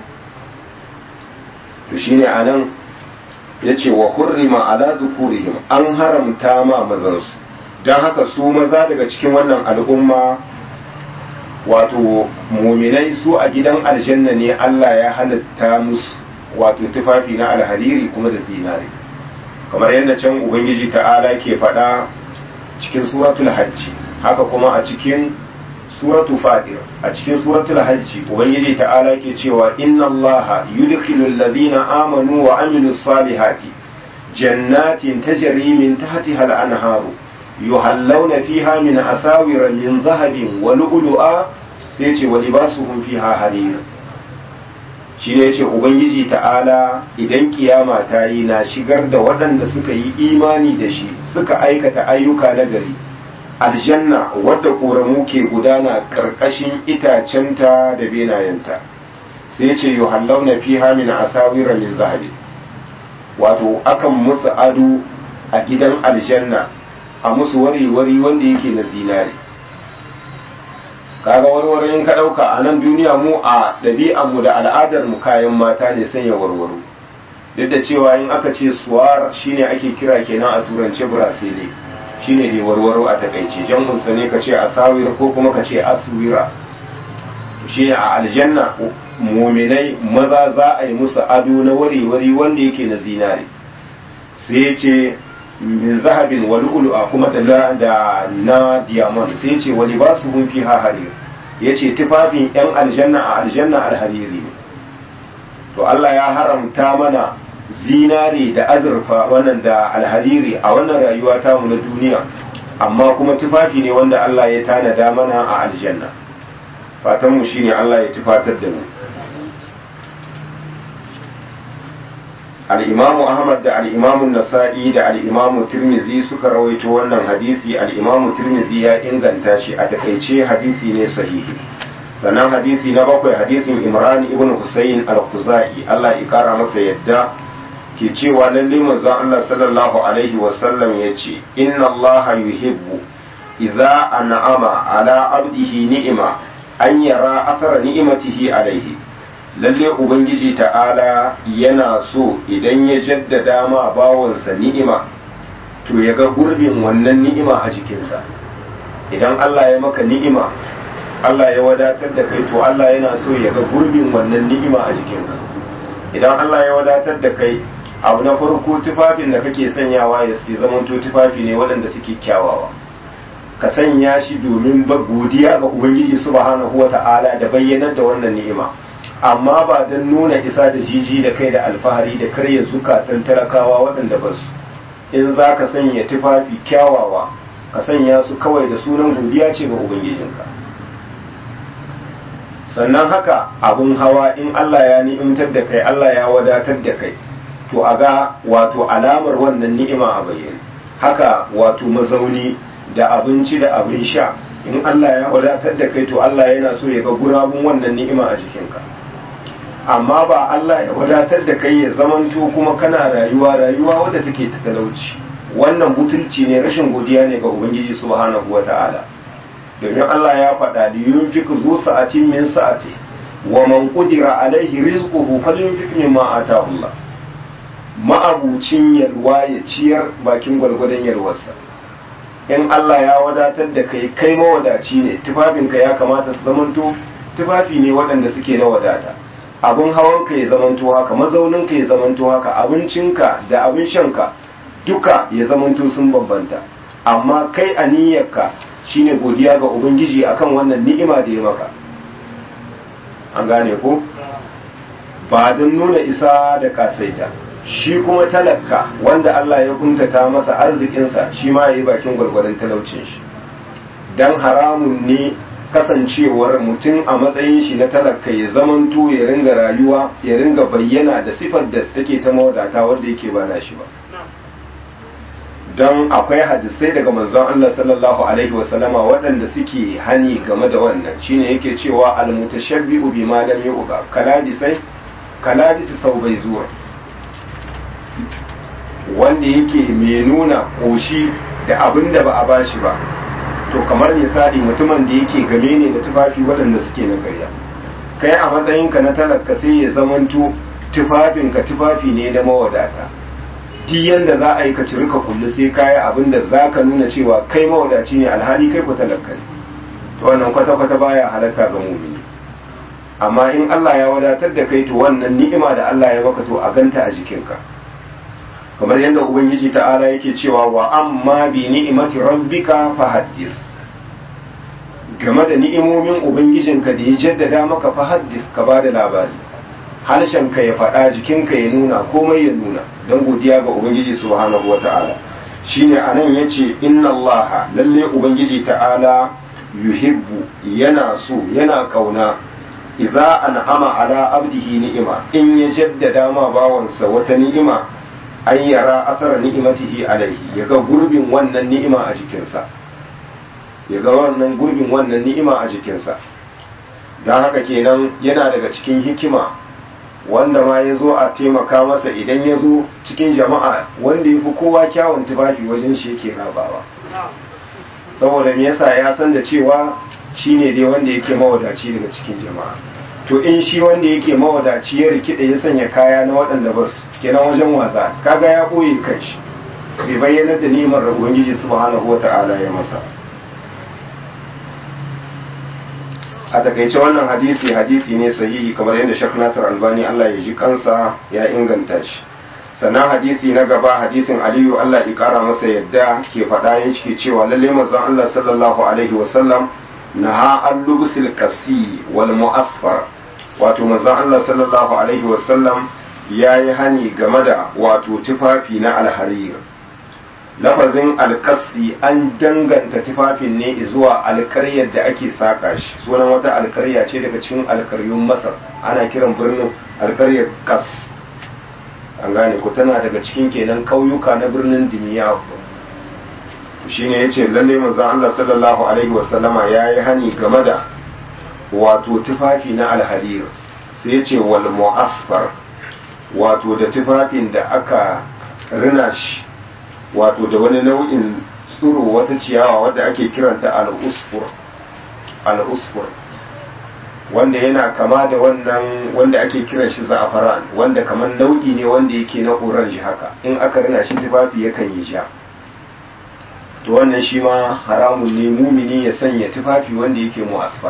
to shine anan ya ce wa hurrima ala zukurihim an haramta ma mazansu don haka su maza daga cikin wannan al'umma wato muminai su a gidan aljanna ne Allah ya halatta musu wato tufafi na alhariri kuma da zinari kamar yadda can ubangiji ta'ala ke faɗa cikin suratul hajji haka kuma a cikin suratu fadir a cikin suratul hajji ubangiji ta'ala ke cewa inna allaha yudkhilul ladina amanu wa amilus salihati jannatin tajri min tahtiha al-anharu yuhallawna fiha min asawira min dhahabin wa lu'lu'a sai ce wa libasuhum fiha harir shi ne ce ubangiji ta'ala idan kiyama ta yi na shigar da waɗanda suka yi imani da shi suka aikata ayyuka na gari aljanna wadda ƙoramu ke gudana ƙarƙashin itacenta da benayenta sai ce yi hallauna fi hamina asawira min zahabi wato akan musu ado a gidan aljanna a musu wari-wari wanda yake na zinare kaga warware in ka ɗauka a nan duniya mu a ɗabi'anmu da al'adarmu kayan mata ne sanya warwaro duk da cewa in aka ce suwar shine ake kira kenan a turance brasile shine dai warwaro a takaice jam'unsa ne ka ce asawir ko kuma ka ce aswira shine a aljanna muminai maza za a yi musu ado na wari-wari wanda yake na zinare sai ya ce min zahabin wa lu'lu'a kuma da na diamond sai ce wani ba su hun fiha harir yace tufafin yan aljanna a aljanna alhariri ne to Allah ya haramta mana zinare da azurfa wannan da alhariri a wannan rayuwa ta mu na duniya amma kuma tufafi ne wanda Allah ya tanada mana a aljanna fatan mu shine Allah ya tufatar da mu al-imamu ahmad da al-imamu nasa'i da al-imamu tirmizi suka rawaito wannan hadisi. al-imamu tirmizi ya inganta shi, a takaice hadisi ne sahihi. sannan hadisi na bakwai hadisin imran ibn husayn al-khuzai Allah ya kara masa yadda ke cewa lalle manzon Allah sallallahu alaihi wasallam yace inna Allah yuhibbu idza an'ama ala abdihi ni'ima an yara athara ni'matihi alaihi. lalle ubangiji ta'ala yana so idan ya jaddada ma bawansa ni'ima to ya ga gurbin wannan ni'ima a jikinsa. idan Allah ya maka ni'ima, Allah ya wadatar da kai, to Allah yana so ya ga gurbin wannan ni'ima a jikinka. idan Allah ya wadatar da kai, abu na farko tufafin da kake sanyawa ya zamanto tufafi ne waɗanda suke kyawawa, ka sanya shi domin ba godiya ga ubangiji subhanahu wata'ala da bayyanar da wannan ni'ima, amma ba don nuna isa da jiji da kai da alfahari da karya zukatan talakawa waɗanda ba su. in za ka sanya tufafi kyawawa, ka sanya su kawai da sunan godiya ce ga ubangijinka. sannan haka abun hawa, in Allah ya ni'imtar da kai, Allah ya wadatar da kai, to a ga wato alamar wannan ni'ima a bayyane. haka wato mazauni da abinci da abin sha, in Allah ya wadatar da kai, to Allah yana so ya ga gurabun wannan ni'ima a jikinka. amma ba Allah ya wadatar da kai ya zamanto kuma kana rayuwa rayuwa wadda take ta talauci. wannan butulci ne, rashin godiya ne ga ubangiji subhanahu wata'ala. domin Allah ya faɗa da yunfiq zu sa'atin min sa'ati wa man qudira alaihi rizquhu falyunfiq mimma ataahu Allah. ma'abucin yalwa ya ciyar bakin gwalgwadon yalwarsa. in Allah ya wadatar da kai, kai mawadaci ne, tufafinka ya kamata su zamanto tufafi ne waɗanda suke na wadata. abin hawanka ya zamanto haka, mazauninka ya zamanto haka, abincinka da abin shanka duka ya zamanto sun bambanta. amma kai aniyarka shine godiya ga ubangiji akan wannan ni'ima da ya maka. an gane ko? ba don nuna isa da kasaita. shi kuma talaka wanda Allah ya kuntata masa arzikinsa, shi ma yayi bakin gwargwadon talaucin shi. dan haramun ne kasancewar mutum a matsayin shi na talaka ya zamanto ya ringa rayuwa, ya ringa bayyana da sifar da take ta mawadata wanda yake ba na shi ba. don akwai hadisai daga manzon Allah sallallahu alaihi wasallama waɗanda suke hani game da wannan. shine yake cewa al-mutashabbi'u bima lam yu'ta kalabisai kalabisi saubai zuwa, wanda yake mai nuna koshi da abin da ba a bashi ba, to kamar misali mutumin da yake game ne da tufafi waɗanda suke na karya. kai a matsayinka na talaka sai ya zamanto tufafinka tufafi ne na mawadata. duk yanda za a yi ka ciri ka kullu sai kayi abin da za ka nuna cewa kai mawadaci ne, alhali kai ku talaka ne. to wannan kwata-kwata baya halatta ga mumini. amma in Allah ya wadatar da kai, to wannan ni'ima da Allah ya maka to a ganta a jikinka. kamar yadda ubangiji ta'ala yake cewa wa amma bi ni'imati rabbika fahaddis. game da ni'imomin ubangijinka da ya jaddada maka fahaddis, ka bada labari. harshenka ya faɗa, jikinka ya nuna, komai ya nuna, don godiya ga ubangiji subhanahu wata'ala. shine anan yace inna allaha, lalle ubangiji ta'ala yuhibbu, yana so yana kauna idza an'ama ala abdihi ni'ima, in ya jaddada ma bawansa wata ni'ima, an yara athara ni'imatihi alaihi, yaga gurbin wannan ni'ima a jikinsa, yaga wannan gurbin wannan ni'ima a jikinsa. dan haka kenan yana daga cikin hikima wanda ma ya zo a taimaka masa idan ya zo cikin jama'a, wanda ya fi kowa kyawun tufafi wajen shi yake rabawa. saboda me yasa ya san da cewa shi ne dai wanda yake mawadaci daga cikin jama'a. to in shi wanda yake mawadaci ya rikide ya sanya kaya na waɗanda ba su kenan wajen wasa, kaga ya ɓoye kanshi, bai bayyanar da ni'imar ubangiji subhanahu wata'ala ya masa. a takaice wannan hadisi hadisi ne sahihi kamar yadda Sheikh Nasir Albani Allah ya ji kansa ya inganta shi. sannan hadisi na gaba hadisin Aliyu Allah ya kara masa yadda ke faɗa yake cewa lalle manzon Allah sallallahu alaihi wasallam naha an lubsil qasi wal mu'asfar, wato manzon Allah sallallahu alaihi wasallam yayi hani game da wato tufafi na alharir. lafazin alkasi an danganta tufafin ne zuwa alkaryar da ake saka shi. sunan wata alkarya ce daga cikin alkaryun Masar, ana kiran birnin alkaryar kas. an gane ku tana daga cikin kenan kauyuka na birnin Dimiyat shine yace lalle manzon Allah sallallahu alaihi wasallama yayi hani game da wato tufafi na alharir sai yace wal mu'asfar wato da tufafin da aka rina shi wato da wani nau'in tsuro wata ciyawa wadda ake kiranta al-usfur al-usfur wanda yana kama da wannan wanda ake kiran shi za'afaran wanda kamar nau'i ne wanda yake na orange haka in aka rina shi tufafi yakan yi sha to wannan shi ma haramun ne mumini ya sanya tufafi wanda yake mu'asfar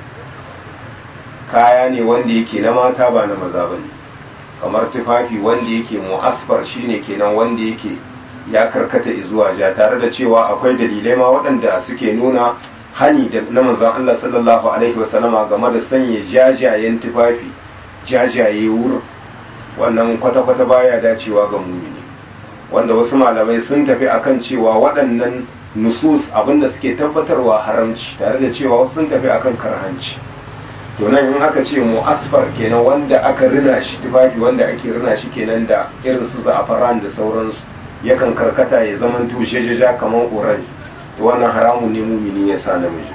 kaya ne wanda yake na mata ba na maza bane kamar tufafi wanda yake mu'asfar shine kenan wanda yake ya karkata zuwa ja tare da cewa akwai dalilai ma waɗanda suke nuna hani da na manzon Allah sallallahu alaihi wasallama game da sanya jajayen tufafi jajaye wur wannan kwata-kwata baya dacewa ga mumini wanda wasu malamai sun tafi akan cewa waɗannan nusus abinda suke tabbatarwa haramci tare da cewa wasu sun tafi akan karhanci to nan in aka ce mu'asfar kenan wanda aka rina shi tufafi wanda ake rina shi kenan da irin su za'afaran da sauransu yakan karkata ya zaman tushe jaja kamar orange to wannan haramun ne mumini ya sa namiji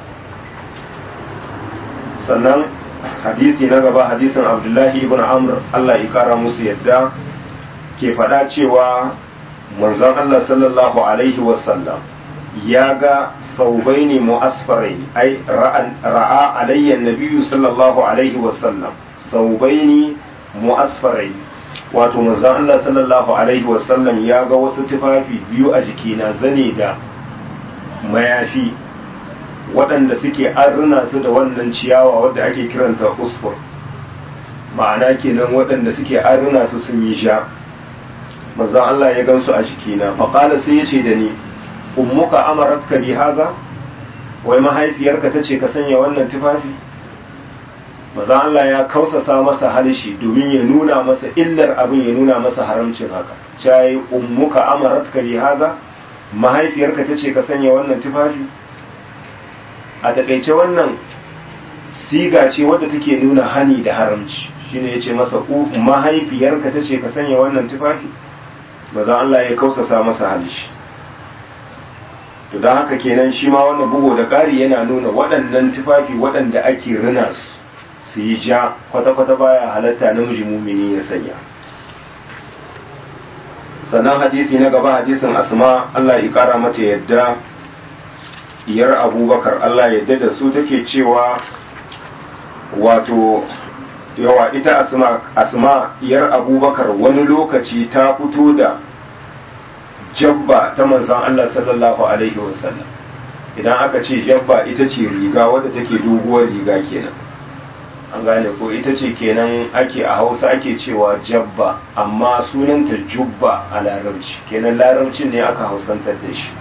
sannan hadisi na gaba hadisin abdullahi ibn amr Allah ya kara musu yadda ke faɗa cewa manzon Allah sallallahu alaihi wasallam ya ga saubaini mu'asfaraini ai ra'a alayya nabiyyu sallallahu alaihi wasallam saubaini mu'asfaraini wato manzon Allah sallallahu alaihi wasallam ya ga wasu tufafi biyu a jikina zane da mayafi waɗanda suke arna su da wannan ciyawa wadda ake kiranta usfur ma'ana kenan waɗanda suke arna su sun yi sha manzon Allah ya gansu a jikina faqala sai yace da ni ummuka amaratka bi haza wai mahaifiyarka tace ka sanya wannan tufafi manzon Allah ya kausasa masa halishi domin ya nuna masa illar abin ya nuna masa haramcin haka cai ummuka amaratka bi haza mahaifiyarka tace ka sanya wannan tufafi a takaice wannan siga ce wadda take nuna hani da haramci shine yace masa mahaifiyarka tace ka sanya wannan tufafi maza Allah ya kausasa masa halishi to don haka kenan shi ma wannan bugu da ƙari yana nuna waɗannan tufafi waɗanda ake rina su su yi ja kwata-kwata baya halatta namiji mumini ya sanya sannan hadisi na gaba hadisin asma Allah ya ƙara mata yadda diyar abubakar Allah yadda da su take cewa wato yawa ita asma asma diyar abubakar wani lokaci ta fito da jabba ta manzon Allah sallallahu alaihi wasallam idan aka ce jabba ita ce riga wadda take doguwar riga kenan an gane ko ita ce kenan ake a Hausa ake cewa jabba amma sunanta jubba a larabci kenan larabcin ne aka hausantar da shi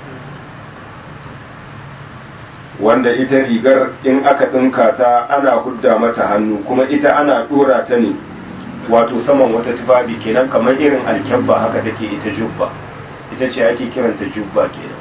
wanda ita rigar in aka ɗinka ta ana hudda mata hannu kuma ita ana ɗora ta ne wato saman wata tufafi kenan kamar irin alkyabba haka take ita jubba ita ce ake kiranta jubba kenan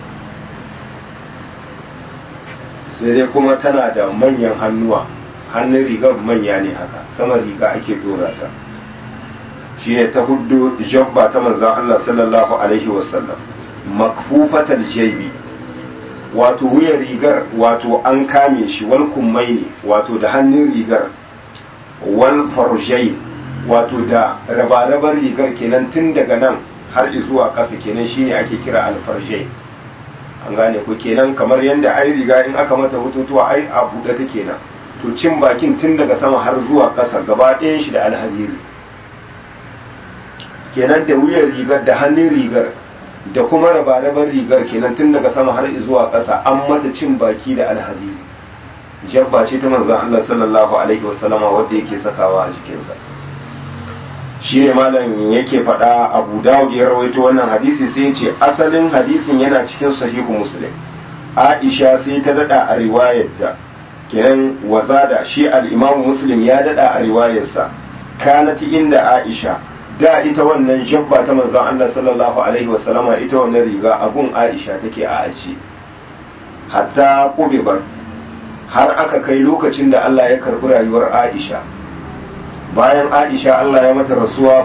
sai dai kuma tana da manyan hannuwa hannun rigar manya ne haka saman riga ake ɗora ta shi ne ta huddo jubba ta manzan Allah sallallahu alaihi wasallam makfufatal jaybi wato wuyan rigar wato an kame shi wal kummai ne wato da hannun rigar wal farjai wato da rabarabar rigar kenan tun daga nan har zuwa ƙasa kenan shine ake kira alfarjai an gane ko kenan kamar yadda ai riga in aka mata hututuwa ai a buɗe ta kenan to cin bakin tun daga sama har zuwa ƙasa gaba ɗayan shi da alhaziri kenan da wuyan rigar da hannun rigar da kuma raba-rabar rigar kenan tun daga sama har zuwa ƙasa an mata cin baki da alhaziri jabba ce ta manzan Allah sallallahu alaihi wasallama wadda yake sakawa a jikinsa shi ne malam yake faɗa abu dawud ya rawaito wannan hadisi sai ya ce asalin hadisin yana cikin sahihu muslim aisha sai ta dada a riwayarta kenan wazada shi al-imam muslim ya dada a riwayarsa kanati inda aisha da ita wannan jabba ta manzon Allah sallallahu alaihi wasallama ita wannan riga abun Aisha take a aji hatta kubibar har aka kai lokacin da Allah ya karbi rayuwar Aisha bayan Aisha Allah ya mata rasuwa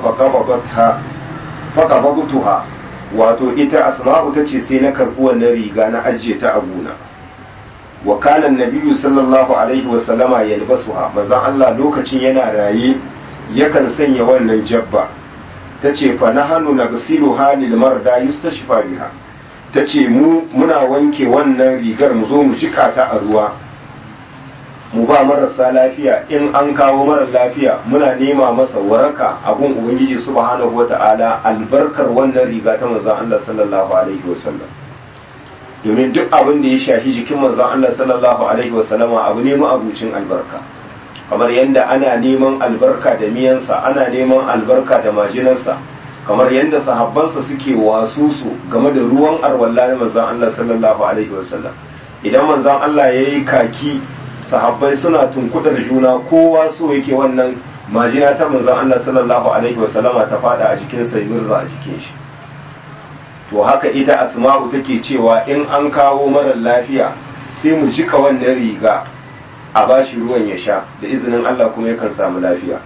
faqabatha wato ita Asma'u tace sai na karɓi wannan riga na ajiye ta a gona wa kana annabiyyu sallallahu alaihi wa sallama yalbasuha manzon Allah lokacin yana raye yakan sanya wannan jabba tace fa nahnu nagsiluha lil marda yustashfa biha tace mu muna wanke wannan rigar mu zo mu jika ta a ruwa mu ba marasa lafiya in an kawo marar lafiya muna nema masa waraka abun ubangiji subhanahu wata'ala albarkar wannan riga ta manzon Allah sallallahu alaihi wasallam domin duk abin da ya shafi jikin manzon Allah sallallahu alaihi wasallama abu ne mu abucin albarka kamar yadda ana neman albarka da miyansa ana neman albarka da majinarsa kamar yadda sahabbansa suke wasu su game da ruwan arwalla na manzon Allah sallallahu alaihi wasallam idan manzon Allah yayi kaki sahabbai suna tunkudar juna kowa so yake wannan majina ta manzon Allah sallallahu alaihi wasallama ta fada a jikin sa murza a jikin shi to haka ita Asma'u take cewa in an kawo marar lafiya sai mu jika wannan riga a bashi ruwan ya sha da izinin Allah kuma yakan samu lafiya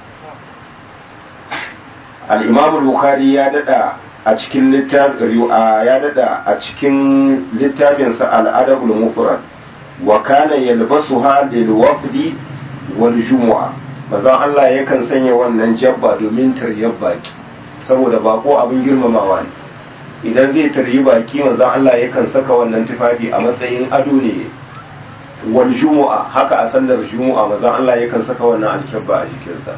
al-Imam al-Bukhari ya dada a cikin littafin ya dada a cikin littafinsa al-Adab al-Mufrad wa kana yalbasuha lil wafdi wal jumu'a bazan Allah yakan sanya wannan jabba domin taryar baki saboda bako abin girmamawa ne idan zai taryi baki manzon Allah yakan saka wannan tufafi a matsayin ado ne wal jumu'a haka a sallar jumu'a manzon Allah yakan saka wannan alkabba a jikinsa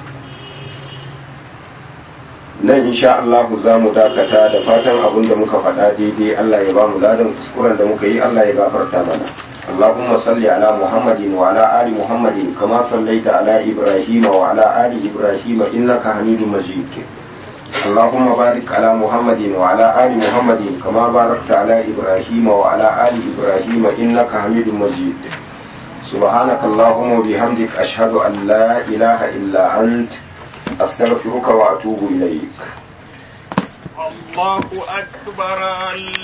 nan insha Allah za mu dakata da fatan abin da muka faɗa daidai Allah ya ba mu ladan kuskuren da muka yi Allah ya gafarta mana اللهم صل على محمد وعلى آل محمد كما صليت على إبراهيم وعلى آل إبراهيم إنك حميد مجيد اللهم بارك على محمد وعلى آل محمد كما باركت على إبراهيم وعلى آل إبراهيم إنك حميد مجيد سبحانك اللهم وبحمدك أشهد أن لا إله إلا أنت أستغفرك وأتوب إليك الله أكبر.